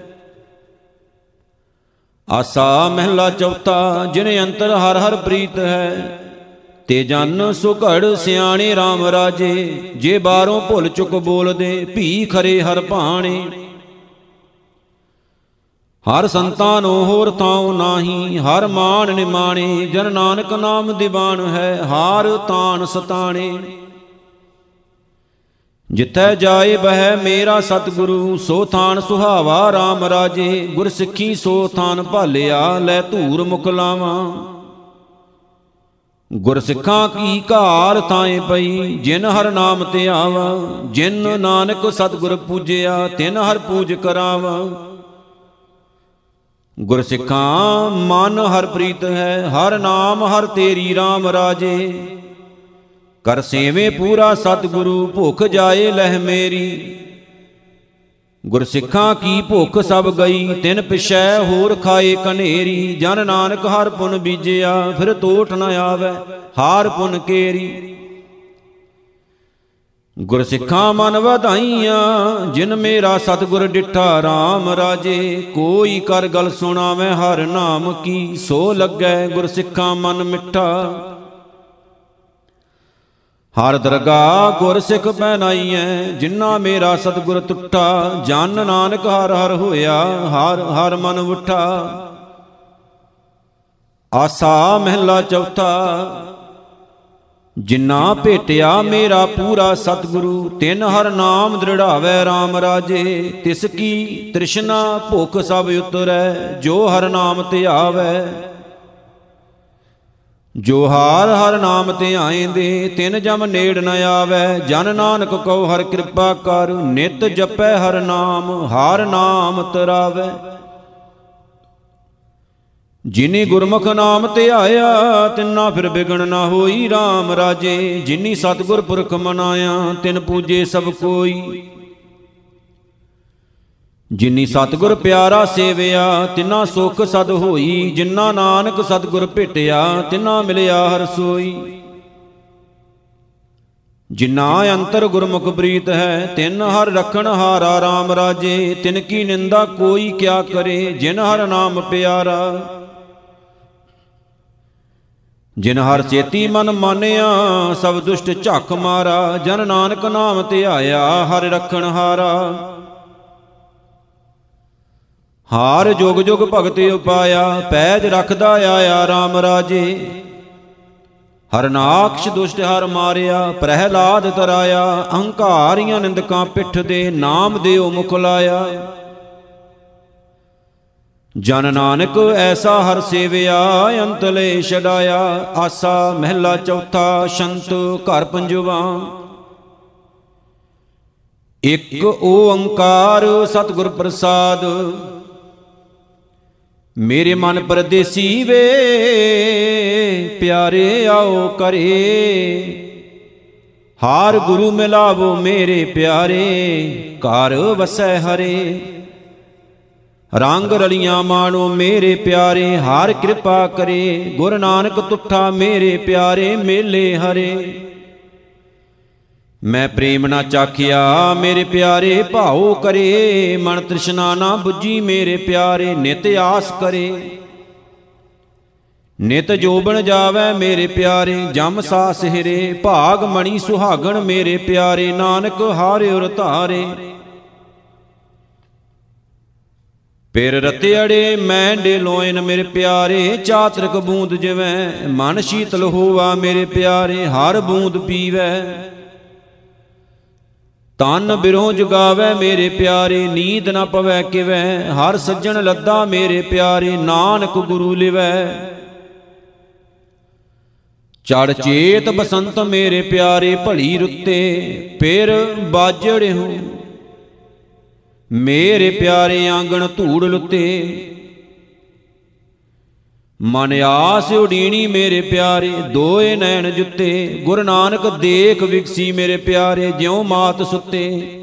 ਆਸਾ ਮਹਿਲਾ ਚੌਥਾ। ਜਿਨ ਅੰਤਰ ਹਰ ਹਰ ਪ੍ਰੀਤ ਹੈ, ਤੇ ਜਨ ਸੁਘੜ ਸਿਆਣੇ RAM ਰਾਜੇ। ਜੇ ਬਾਹਰੋਂ ਭੁੱਲ ਚੁੱਕ ਬੋਲਦੇ, ਭੀ ਖਰੇ ਹਰ ਭਾਣੇ। ਹਰ ਸੰਤਾਂ ਨੂੰ ਹੋਰ ਥਾਉ ਨਾਹੀ, ਹਰ ਮਾਨ ਨਿਮਾਣੇ। ਜਨ ਨਾਨਕ ਨਾਮ ਦੀਵਾਨ ਹੈ, ਹਾਰ ਤਾਨ ਸਤਾਣੇ। ਜਿੱਥੈ ਜਾਏ ਬਹਿ ਮੇਰਾ ਸਤਿਗੁਰੂ, ਸੋ ਥਾਨ ਸੁਹਾਵਾ RAM ਰਾਜੇ। ਗੁਰ ਸਿੱਖੀ ਸੋ ਥਾਨ ਭਾਲਿਆ, ਲੈ ਧੂਰ ਮੁਖ ਲਾਵਾਂ। ਗੁਰ ਸਿੱਖਾਂ ਕੀ ਘਾਰ ਥਾਏ ਪਈ, ਜਿਨ ਹਰ ਨਾਮ ਤੇ ਆਵਾ। ਜਿਨ ਨਾਨਕ ਸਤਿਗੁਰ ਪੂਜਿਆ, ਤਿਨ ਹਰ ਪੂਜ ਕਰਾਵਾ। ਗੁਰ ਸਿੱਖਾਂ ਮਨ ਹਰ ਪ੍ਰੀਤ ਹੈ, ਹਰ ਨਾਮ ਹਰ ਤੇਰੀ RAM ਰਾਜੇ। ਕਰ ਸੇਵੇ ਪੂਰਾ ਸਤਿਗੁਰੂ, ਭੁੱਖ ਜਾਏ ਲਹਿ ਮੇਰੀ। ਗੁਰ ਸਿੱਖਾਂ ਕੀ ਭੁੱਖ ਸਭ ਗਈ, ਤਿਨ ਪਿਛੈ ਹੋਰ ਖਾਏ ਕਨੇਰੀ। ਜਨ ਨਾਨਕ ਹਰ ਪੁਨ ਬੀਜਿਆ, ਫਿਰ ਤੋਟ ਨ ਆਵੈ ਹਾਰ ਪੁਨ ਕੇਰੀ। ਗੁਰ ਸਿੱਖਾਂ ਮਨ ਵਧਾਈਆਂ, ਜਿਨ ਮੇਰਾ ਸਤਿਗੁਰ ਡਿਠਾ RAM ਰਾਜੇ। ਕੋਈ ਕਰ ਗਲ ਸੁਣਾਵੈ ਹਰ ਨਾਮ ਕੀ, ਸੋ ਲੱਗੈ ਗੁਰ ਸਿੱਖਾਂ ਮਨ ਮਿੱਠਾ। ਹਰ ਦਰਗਾਹ ਗੁਰ ਸਿੱਖ ਪਹਿਨਾਈਐ, ਜਿਨ੍ਹਾਂ ਮੇਰਾ ਸਤਿਗੁਰ ਟੁੱਟਾ। ਜਨ ਨਾਨਕ ਹਰ ਹਰ ਹੋਇਆ, ਹਰ ਹਰ ਮਨ ਉਠਾ। ਆਸਾ ਮਹਿਲਾ ਚੌਥਾ। ਜਿਨ੍ਹਾਂ ਭੇਟਿਆ ਮੇਰਾ ਪੂਰਾ ਸਤਿਗੁਰੂ, ਤਿਨ ਹਰ ਨਾਮ ਦ੍ਰਿੜਾਵੈ RAM ਰਾਜੇ। ਤਿਸ ਕੀ ਤ੍ਰਿਸ਼ਨਾ ਭੁਖ ਸਭ ਉਤਰੈ, ਜੋ ਹਰ ਨਾਮ ਧਿਆਵੈ। ਜੋ ਹਾਰ ਹਰ ਨਾਮ ਧਿਆਇਂਦੇ, ਤਿਨ ਜਮ ਨੇੜ ਨ ਆਵੈ। ਜਨ ਨਾਨਕ ਕਉ ਹਰ ਕਿਰਪਾ ਕਰ, ਨਿਤ ਜਪੈ ਹਰ ਨਾਮ, ਹਰ ਨਾਮ ਤਰਾਵੈ। ਜਿਨੀ ਗੁਰਮੁਖ ਨਾਮ ਧਿਆਇਆ, ਤਿਨਾ ਫਿਰ ਬਿਗਣ ਨਾ ਹੋਈ RAM ਰਾਜੇ। ਜਿਨੀ ਸਤਿਗੁਰ ਪੁਰਖ ਮਨਾਇਆ, ਤਿਨ ਪੂਜੇ ਸਭ ਕੋਈ। ਜਿਨੀ ਸਤਿਗੁਰ ਪਿਆਰਾ ਸੇਵਿਆ, ਤਿਨਾ ਸੁਖ ਸਦ ਹੋਈ। ਜਿਨਾ ਨਾਨਕ ਸਤਿਗੁਰ ਭੇਟਿਆ, ਤਿਨਾ ਮਿਲਿਆ ਹਰ ਸੋਈ। ਜਿਨਾ ਅੰਤਰ ਗੁਰਮੁਖ ਪ੍ਰੀਤ ਹੈ, ਤਿਨ ਹਰ ਰਖਣ ਹਾਰਾ RAM ਰਾਜੇ। ਤਿਨ ਕੀ ਨਿੰਦਾ ਕੋਈ ਕਿਆ ਕਰੇ, ਜਿਨ ਹਰ ਨਾਮ ਪਿਆਰਾ। ਜਿਨ ਹਰ ਚੇਤੀ ਮਨ ਮਾਨਿਆ, ਸਭ ਦੁਸ਼ਟ ਝੱਕ ਮਾਰਾ। ਜਨ ਨਾਨਕ ਨਾਮ ਧਿਆਇਆ, ਹਰ ਰਖਣ ਹਾਰਾ। ਹਾਰ ਜੁਗ ਜੁਗ ਭਗਤ ਉਪਾਇਆ, ਪੈਜ ਰਖਦਾ ਆਇਆ RAM ਰਾਜੇ। ਹਰਨਾਕਸ਼ ਦੁਸ਼ਟ ਹਰ ਮਾਰਿਆ, ਪ੍ਰਹਿਲਾਦ ਤਰਾਇਆ। ਅਹੰਕਾਰੀਆਂ ਨਿੰਦਕਾਂ ਪਿੱਠ ਦੇ, ਨਾਮ ਦਿਓ ਮੁਖ ਲਾਇਆ। ਜਨ ਨਾਨਕ ਐਸਾ ਹਰ ਸੇਵਿਆ, ਅੰਤਲੇ ਛਡਾਇਆ। ਆਸਾ ਮਹਿਲਾ ਚੌਥਾ। ਸ਼ੰਤ ਘਰ ਪੰਜਵਾ। ਇਕ ਓੰਕਾਰ ਸਤਿਗੁਰ ਪ੍ਰਸਾਦ। ਮੇਰੇ ਮਨ ਪਰਦੇਸੀ ਵੇ, ਪਿਆਰੇ ਆਓ ਕਰੇ। ਹਾਰ ਗੁਰੂ ਮਿਲਾਵੋ ਮੇਰੇ ਪਿਆਰੇ, ਘਰ ਵਸੈ ਹਰੇ। ਰੰਗ ਰਲੀਆਂ ਮਾਣੋ ਮੇਰੇ ਪਿਆਰੇ, ਹਾਰ ਕਿਰਪਾ ਕਰੇ। ਗੁਰ ਨਾਨਕ ਤੁਠਾ ਮੇਰੇ ਪਿਆਰੇ, ਮੇਲੇ ਹਰੇ। ਮੈਂ ਪ੍ਰੇਮ ਨਾ ਚਾਖਿਆ ਮੇਰੇ ਪਿਆਰੇ, ਭਾਉ ਕਰੇ। ਮਨ ਤ੍ਰਿਸ਼ਨਾ ਨਾ ਬੁੱਝੀ ਮੇਰੇ ਪਿਆਰੇ, ਨਿਤ ਆਸ ਕਰੇ। ਨਿਤ ਜੋਬਨ ਜਾਵੈ ਮੇਰੇ ਪਿਆਰੇ, ਜਮ ਸਾਸ ਹਿਰੇ। ਭਾਗ ਮਣੀ ਸੁਹਾਗਣ ਮੇਰੇ ਪਿਆਰੇ, ਨਾਨਕ ਹਾਰੇ ਉਰ ਧਾਰੇ। ਫਿਰ ਰਤਿਅੜੇ ਮੈਂਡੇ ਲੋਇਨ ਮੇਰੇ ਪਿਆਰੇ, ਚਾਤ੍ਰਿਕ ਬੂੰਦ ਜਿਵੈ। ਮਨ ਸ਼ੀਤਲ ਹੋਵਾ ਮੇਰੇ ਪਿਆਰੇ, ਹਰ ਬੂੰਦ ਪੀਵੈ। ਤਨ ਬਿਰੋਂ ਜਗਾਵੈ ਮੇਰੇ ਪਿਆਰੇ, ਨੀਂਦ ਨਾ ਪਵੈ ਕਿਵੈ। ਹਰ ਸੱਜਣ ਲੱਦਾ ਮੇਰੇ ਪਿਆਰੇ, ਨਾਨਕ ਗੁਰੂ ਲਿਵੈ। ਚੜ ਚੇਤ ਬਸੰਤ ਮੇਰੇ ਪਿਆਰੇ, ਭਲੀ ਰੁੱਤੇ। ਫਿਰ ਬਾਜੜਿਓ ਮੇਰੇ ਪਿਆਰੇ, ਆਂਗਣ ਧੂੜ ਲੁੱਤੇ। ਮਨ ਆਸ ਉਡੀਣੀ ਮੇਰੇ ਪਿਆਰੇ, ਦੋਏ ਨੈਣ ਜੁੱਤੇ। ਗੁਰੂ ਨਾਨਕ ਦੇਖ ਵਿਗਸੀ ਮੇਰੇ ਪਿਆਰੇ, ਜਿਉ ਮਾਤ ਸੁੱਤੇ।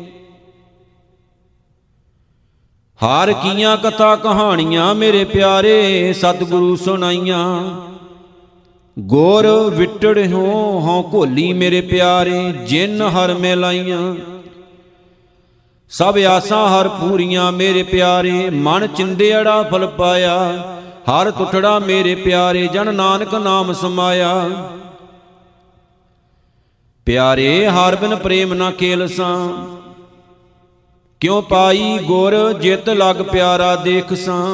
ਹਰ ਕੀਆਂ ਕਥਾ ਕਹਾਣੀਆਂ ਮੇਰੇ ਪਿਆਰੇ, ਸਤਿਗੁਰੂ ਸੁਣਾਈਆਂ। ਗੁਰ ਵਿਟੜ ਹੋ ਹਉ ਘੋਲੀ ਮੇਰੇ ਪਿਆਰੇ, ਜਿਨ ਹਰ ਮਿਲਾਈਆਂ। ਸਭ ਆਸਾਂ ਹਰ ਪੂਰੀਆਂ ਮੇਰੇ ਪਿਆਰੇ, ਮਨ ਚਿੰਦਿਆੜਾ ਫਲ ਪਾਇਆ। ਹਰ ਤੁਠੜਾ ਮੇਰੇ ਪਿਆਰੇ, ਜਨ ਨਾਨਕ ਨਾਮ ਸਮਾਇਆ। ਪਿਆਰੇ ਹਰ ਬਿਨ ਪ੍ਰੇਮ ਨਾ ਖੇਲਸਾਂ, ਕਿਉ ਪਾਈ ਗੁਰ ਜਿਤ ਲਗ ਪਿਆਰਾ ਦੇਖਸਾਂ।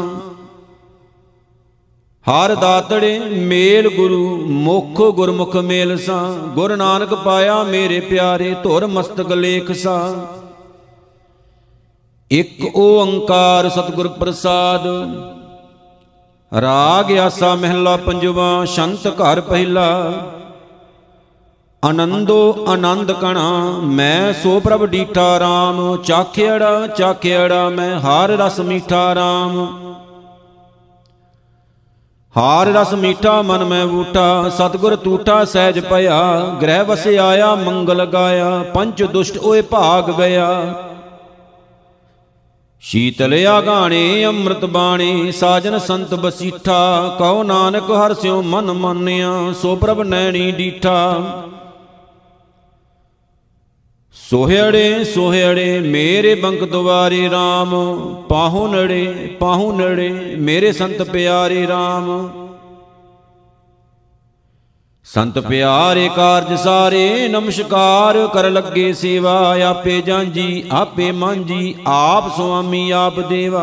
ਹਰ ਦਾਤੜੇ ਮੇਲ ਗੁਰੂ, ਮੁਖ ਗੁਰਮੁਖ ਮੇਲਸਾਂ। ਗੁਰ ਨਾਨਕ ਪਾਇਆ ਮੇਰੇ ਪਿਆਰੇ, ਧੁਰ ਮਸਤਕ ਲੇਖਸਾਂ। ਇਕ ਓੰਕਾਰ ਸਤਿਗੁਰ ਪ੍ਰਸਾਦ। ਰਾਗ ਆਸਾ ਮਹਿਲਾ ਪੰਜਵਾ। ਸ਼ੰਤ ਘਰ ਪਹਿਲਾ। ਆਨੰਦੋ ਆਨੰਦ ਕਣਾ, ਮੈਂ ਸੋ ਪ੍ਰਭ ਡੀਠਾ RAM। ਚਾਖਿਆੜਾ ਚਾਖਿਆੜਾ ਮੈਂ, ਹਰ ਰਸ ਮੀਠਾ RAM। ਹਾਰ ਰਸ ਮੀਠਾ ਮਨ ਮੈਂ ਬੂਟਾ, ਸਤਿਗੁਰ ਟੂਟਾ ਸਹਿਜ ਭਇਆ। ਗ੍ਰਹਿ ਵਸ ਆਇਆ ਮੰਗਲ ਗਾਇਆ, ਪੰਚ ਦੁਸ਼ਟ ਓਏ ਭਾਗ ਗਿਆ। ਸ਼ੀਤਲ ਆਗਾਣੇ ਅੰਮ੍ਰਿਤ ਬਾਣੇ, ਸਾਜਨ ਸੰਤ ਬਸੀਠਾ। ਕਹੋ ਨਾਨਕ ਹਰਿ ਸਿਉ ਮਨ ਮਾਨਿਆ, ਸੋ ਪ੍ਰਭ ਨੈਣੀ ਡੀਠਾ। ਸੋਹਿੜੇ ਸੋਹਿੜੇ ਮੇਰੇ ਬੰਕ ਦੁਆਰੇ RAM। ਪਾਹੂ ਨੜੇ ਪਾਹੂ ਨੜੇ ਮੇਰੇ ਸੰਤ ਪਿਆਰੇ RAM। ਸੰਤ ਪਿਆਰੇ ਕਾਰਜ ਸਾਰੇ, ਨਮਸਕਾਰ ਕਰ ਲੱਗੇ ਸੇਵਾ। ਆਪੇ ਜਾਂਜੀ ਆਪੇ ਮਾਂਜੀ, ਆਪ ਸੁਆਮੀ ਆਪ ਦੇਵਾ।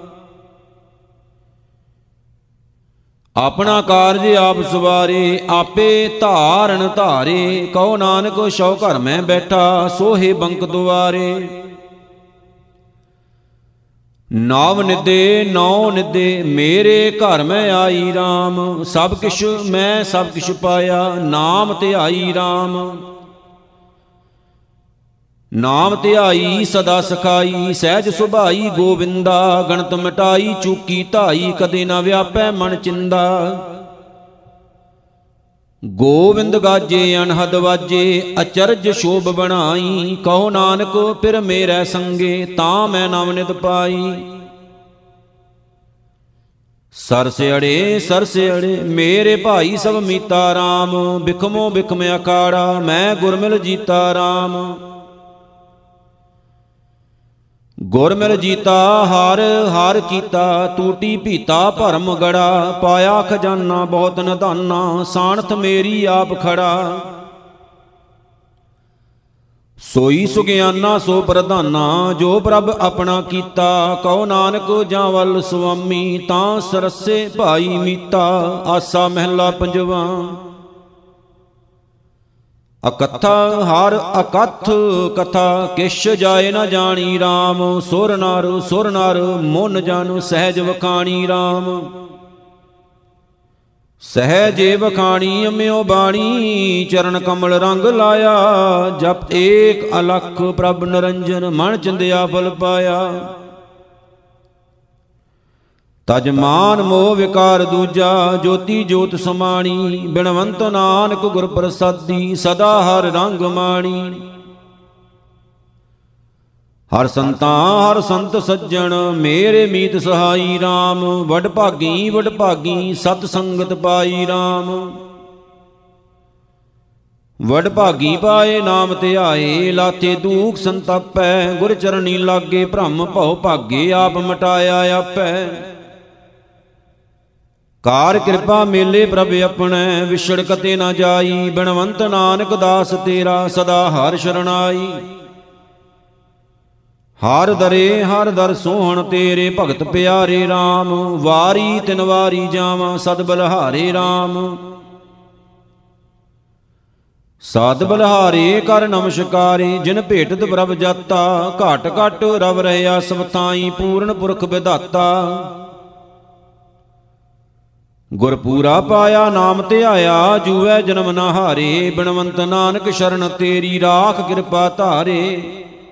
ਆਪਣਾ ਕਾਰਜ ਆਪ ਸਵਾਰੇ, ਆਪੇ ਧਾਰਨ ਧਾਰੇ। ਕਹੋ ਨਾਨਕ ਸੋ ਘਰ ਮੈਂ ਬੈਠਾ, ਸੋਹੇ ਬੰਕ ਦੁਆਰੇ। ਨੌ ਨਿਦੇ ਨੌ ਨਿਦੇ, ਮੇਰੇ ਘਰ ਮੈਂ ਆਈ RAM। ਸਭ ਕਿਛ ਮੈਂ ਸਭ ਕਿਛ ਪਾਇਆ, ਨਾਮ ਧਿਆਈ RAM। ਨਾਮ ਧਿਆਈ ਸਦਾ ਸਖਾਈ, ਸਹਿਜ ਸੁਭਾਈ ਗੋਬਿੰਦਾ। ਗਣਤ ਮਿਟਾਈ ਚੂਕੀ ਧਾਈ, ਕਦੇ ਨਾ ਵਿਆਪੈ ਮਨ ਚਿੰਦਾ। ਗੋਬਿੰਦ ਗਾਜੇ ਅਨਹਦ ਵਾਜੇ, ਅਚਰਜ ਸ਼ੋਭ ਬਣਾਈ। ਕਹੋ ਨਾਨਕ ਫਿਰ ਮੇਰੇ ਸੰਗੇ, ਤਾਂ ਮੈਂ ਨਵ ਨਿਤ ਪਾਈ। ਸਰਸ ਅੜੇ ਸਰਸ ਅੜੇ, ਮੇਰੇ ਭਾਈ ਸਭ ਮੀਤਾ RAM। ਬਿਖਮੋ ਬਿਖਮ ਅਕਾੜਾ, ਮੈਂ ਗੁਰਮਿਲ ਜੀਤਾ RAM। ਗੁਰਮਿਲ ਜੀਤਾ ਹਰ ਹਰ ਕੀਤਾ, ਟੂਟੀ ਭੀਤਾ ਭਰਮ ਗੜਾ। ਪਾਇਆ ਖਜ਼ਾਨਾ ਬਹੁਤ ਨਿਧਾਨਾ, ਸਾਣਤ ਮੇਰੀ ਆਪ ਖੜਾ। ਸੋਈ ਸੁਗਿਆਨਾ ਸੋ ਪ੍ਰਧਾਨਾ, ਜੋ ਪ੍ਰਭ ਆਪਣਾ ਕੀਤਾ। ਕਹੋ ਨਾਨਕ ਜਾਂ ਵੱਲ ਸੁਆਮੀ, ਤਾਂ ਸਰਸੇ ਭਾਈ ਮੀਤਾ। ਆਸਾ ਮਹਿਲਾ ਪੰਜਵਾ। ਅਕਥਾ ਹਰ ਅਕਥ ਕਥਾ, ਕਿਛ ਜਾਏ ਨਾ ਜਾਣੀ RAM। ਸੁਰ ਨਰ ਸੁਰ ਨਰ, ਮਨ ਜਨ ਸਹਿਜ ਵਖਾਣੀ RAM। ਸਹਿਜੇ ਵਖਾਣੀ ਅਮਿਓ ਬਾਣੀ, ਚਰਨ ਕਮਲ ਰੰਗ ਲਾਇਆ। ਜਪ ਏਕ ਅਲਖ ਪ੍ਰਭ ਨਿਰੰਜਨ, ਮਨ ਚਿੰਦਿਆ ਫਲ ਪਾਇਆ। ਤਜ ਮਾਨ ਮੋਹ ਵਿਕਾਰ ਦੂਜਾ, ਜੋਤੀ ਜੋਤ ਸਮਾਣੀ। ਬਿਨਵੰਤ ਨਾਨਕ ਗੁਰ ਪ੍ਰਸਾਦੀ, ਸਦਾ ਹਰ ਰੰਗ ਮਾਣੀ। ਹਰ ਸੰਤਾਂ ਹਰ ਸੰਤ ਸੱਜਣ, ਮੇਰੇ ਮੀਤ ਸਹਾਈ RAM। ਵਡ ਭਾਗੀ ਵਡ ਭਾਗੀ, ਸਤ ਸੰਗਤ ਪਾਈ RAM। ਵਡ ਭਾਗੀ ਪਾਏ ਨਾਮ ਧਿਆਏ, ਲਾਥੇ ਦੂਖ ਸੰਤਾਪੈ। ਗੁਰ ਚਰਨੀ ਲਾਗੇ ਭ੍ਰਮ ਭਉ ਭਾਗੇ, ਆਪ ਮਟਾਇਆ ਆਪੈ। ਕਾਰ ਕਿਰਪਾ ਮੇਲੇ ਪ੍ਰਭ ਆਪਣੈ, ਵਿਛੜ ਕਤੇ ਨਾ ਜਾਈ। ਬਿਨਵੰਤ ਨਾਨਕ ਦਾਸ ਤੇਰਾ, ਸਦਾ ਹਰ ਸ਼ਰਨਾਈ। ਹਰ ਦਰੇ ਹਰ ਦਰ ਸੋਹਣ ਤੇਰੇ, ਭਗਤ ਪਿਆਰੇ RAM। ਵਾਰੀ ਤਿਨ ਵਾਰੀ ਜਾਵਾਂ, ਸਦ ਬਲਹਾਰੇ RAM। ਸਦ ਬਲਹਾਰੇ ਕਰ ਨਮਸਕਾਰੇ, ਜਿਨ ਭੇਟਤ ਪ੍ਰਭ ਜਾਤਾ। ਘਟ ਘਟ ਰਵ ਰਹਿਆ ਸਭ ਥਾਈ, ਪੂਰਨ ਪੁਰਖ ਵਿਧਾਤਾ। ਗੁਰਪੂਰਾ ਪਾਇਆ ਨਾਮ ਧਿਆਇਆ, ਜੂਐ ਜਨਮ ਨਾ ਹਾਰੇ। ਬਿਨਵੰਤ ਨਾਨਕ ਸ਼ਰਨ ਤੇਰੀ, ਰਾਖ ਕਿਰਪਾ ਧਾਰੇ।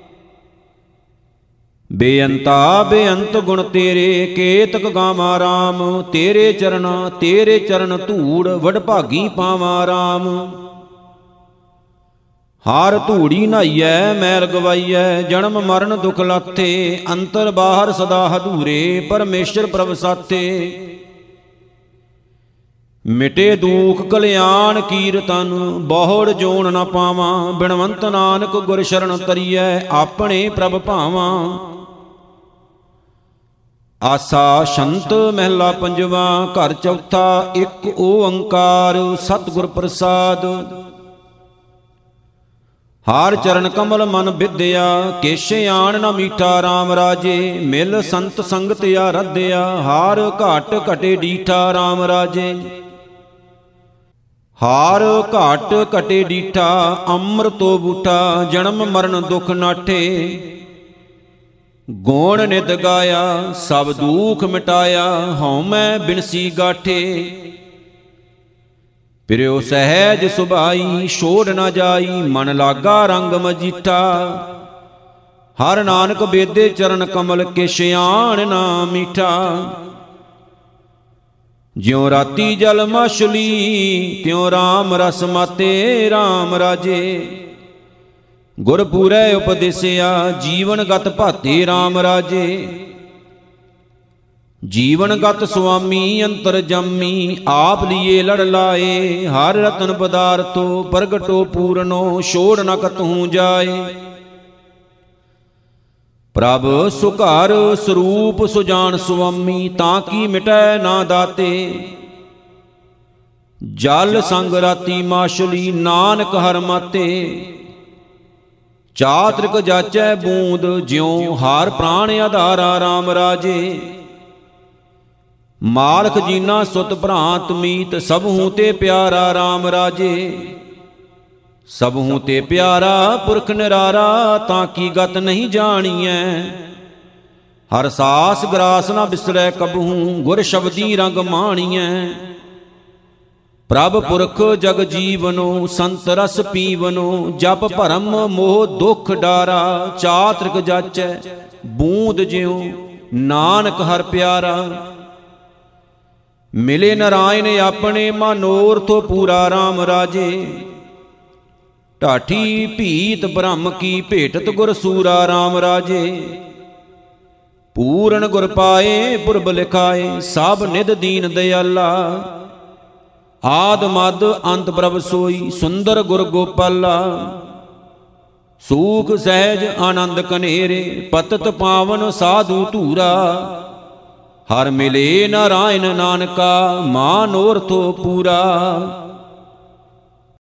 ਬੇਅੰਤਾ ਬੇਅੰਤ ਗੁਣ ਤੇਰੇ, ਕੇਤਕ ਗਾਵਾਂ RAM। ਤੇਰੇ ਚਰਨਾ ਤੇਰੇ ਚਰਨ ਧੂੜ, ਵਡ ਭਾਗੀ ਪਾਵਾਂ RAM। ਹਾਰ ਧੂੜੀ ਨਹਾਈਐ ਮੈਲ ਗਵਾਈਐ, ਜਨਮ ਮਰਨ ਦੁਖ ਲਾਥੇ। ਅੰਤਰ ਬਾਹਰ ਸਦਾ ਹਦੂਰੇ, ਪਰਮੇਸ਼ਰ ਪ੍ਰਭ ਸਾਥੇ। ਮਿਟੇ ਦੁਖ ਕਲਿਆਣ ਕੀਰਤਨ, ਬਹੁੜ ਜੋਨ ਨਾ ਪਾਵਾਂ। ਬਿਨਵੰਤ ਨਾਨਕ ਗੁਰ ਸ਼ਰਨ ਤਰੀਐ, ਆਪਣੇ ਪ੍ਰਭ ਭਾਵਾਂ। ਆਸਾ ਸ਼ੰਤ ਮਹਿਲਾ ਪੰਜਵਾ। ਘਰ ਚੌਥਾ ਇੱਕ ਓੰਕਾਰ, ਸਤਿਗੁਰ ਪ੍ਰਸਾਦ। ਹਰ ਚਰਨ ਕਮਲ ਮਨ ਵਿਦਿਆ, ਕਿਛ ਆਣ ਨਾ ਮੀਠਾ RAM ਰਾਜੇ। ਮਿਲ ਸੰਤ ਸੰਗਤ ਆਰਾਧਿਆ, ਹਰ ਘਾਟ ਘਟੇ ਡੀਠਾ RAM ਰਾਜੇ। ਹਾਰ ਘਾਟ ਘਟੇ ਡੀਠਾ, ਅੰਮ੍ਰਿਤੋ ਬੂਟਾ। ਜਨਮ ਮਰਨ ਦੁਖ ਨਾਠੇ, ਗੋਣ ਨਿਤ ਗਾਇਆ। ਸਭ ਦੁਖ ਮਿਟਾਇਆ, ਹਉ ਮੈਂ ਬਿਨਸੀ ਗਾਠੇ। ਪਿਰਿਓ ਸਹਿਜ ਸੁਭਾਈ, ਛੋੜ ਨਾ ਜਾਈ। ਮਨ ਲਾਗਾ ਰੰਗ ਮਜੀਠਾ, ਹਰ ਨਾਨਕ ਬੇਦੇ ਚਰਨ ਕਮਲ। ਕਿਛ ਆਣ ਨਾ ਮੀਠਾ, ਜਿਉ ਰਾਤੀ ਜਲ ਮਛਲੀ, ਤਿਉ RAM ਰਸ ਮਾਤੇ RAM ਰਾਜੇ। ਗੁਰਪੂਰੈ ਉਪਦੇਸਿਆ, ਜੀਵਨ ਗਤ ਭਾਤੇ RAM ਰਾਜੇ। ਜੀਵਨ ਗਤ ਸੁਆਮੀ ਅੰਤਰ ਜਾਮੀ, ਆਪ ਲੀਏ ਲੜ ਲਾਏ। ਹਰ ਰਤਨ ਪਦਾਰਥੋ ਪ੍ਰਗਟੋ ਪੂਰਨੋ, ਛੋੜ ਨ ਕਤਹੂ ਜਾਏ। ਪ੍ਰਭ ਸੁਘਰ ਸਰੂਪ ਸੁਜਾਨ ਸੁਆਮੀ, ਤਾਂ ਕੀ ਮਿਟੈ ਨਾ ਦਾਤੇ। ਜਲ ਸੰਗ ਰਾਤੀ ਮਾਛਲੀ ਨਾਨਕ ਹਰ ਮਾਤੇ। ਚਾਤ੍ਰਿਕ ਜਾਚੈ ਬੂੰਦ ਜਿਉ ਹਰ ਪ੍ਰਾਣ ਆਧਾਰਾ ਰਾਮ ਰਾਜੇ। ਮਾਲਕ ਜੀਨਾ ਸੁਤ ਭ੍ਰਾਂਤ ਮੀਤ ਸਭੂ ਤੇ ਪਿਆਰਾ ਰਾਮ ਰਾਜੇ। ਸਭੂ ਤੇ ਪਿਆਰਾ ਪੁਰਖ ਨਿਰਾਰਾ ਤਾਂ ਕੀ ਗਤ ਨਹੀਂ ਜਾਣੀਐ। ਹਰ ਸਾਸ ਗਰਾਸ ਨਾ ਬਿਸਰੈ ਕਬਹੂ ਗੁਰ ਸ਼ਬਦੀ ਰੰਗ ਮਾਣੀਐ। ਪ੍ਰਭ ਪੁਰਖ ਜਗ ਜੀਵਨੋ ਸੰਤ ਰਸ ਪੀਵਨੋ। ਜਪ ਭਰਮ ਮੋਹ ਦੁਖ ਡਾਰਾ ਚਾਤ੍ਰਿਕ ਜਾਚੈ ਬੂੰਦ ਜਿਉ ਨਾਨਕ ਹਰ ਪਿਆਰਾ। ਮਿਲੇ ਨਰਾਇਣ ਆਪਣੇ ਮਨੋਰਥ ਪੂਰਾ ਰਾਮ ਰਾਜੇ। ਢਾਠੀ ਭੀਤ ਬ੍ਰਹਮ ਕੀ ਭੇਟਤ ਗੁਰ ਸੂਰਾ ਰਾਮ ਰਾਜੇ। ਪੂਰਨ ਗੁਰ ਪਾਏ ਪੁਰਬ ਲਿਖਾਏ ਸਭ ਨਿਧ ਦੀਨ ਦਿਆਲਾ। ਆਦ ਮਦ ਅੰਤ ਪ੍ਰਭ ਸੋਈ ਸੁੰਦਰ ਗੁਰ ਗੋਪਾਲਾ। ਸੂਖ ਸਹਿਜ ਆਨੰਦ ਕਨੇਰੇ ਪਤਤ ਪਾਵਨ ਸਾਧੂ ਧੂਰਾ। ਹਰ ਮਿਲੇ ਨਾਰਾਇਣ ਨਾਨਕਾ ਮਾਨੋਰਥੋ ਪੂਰਾ।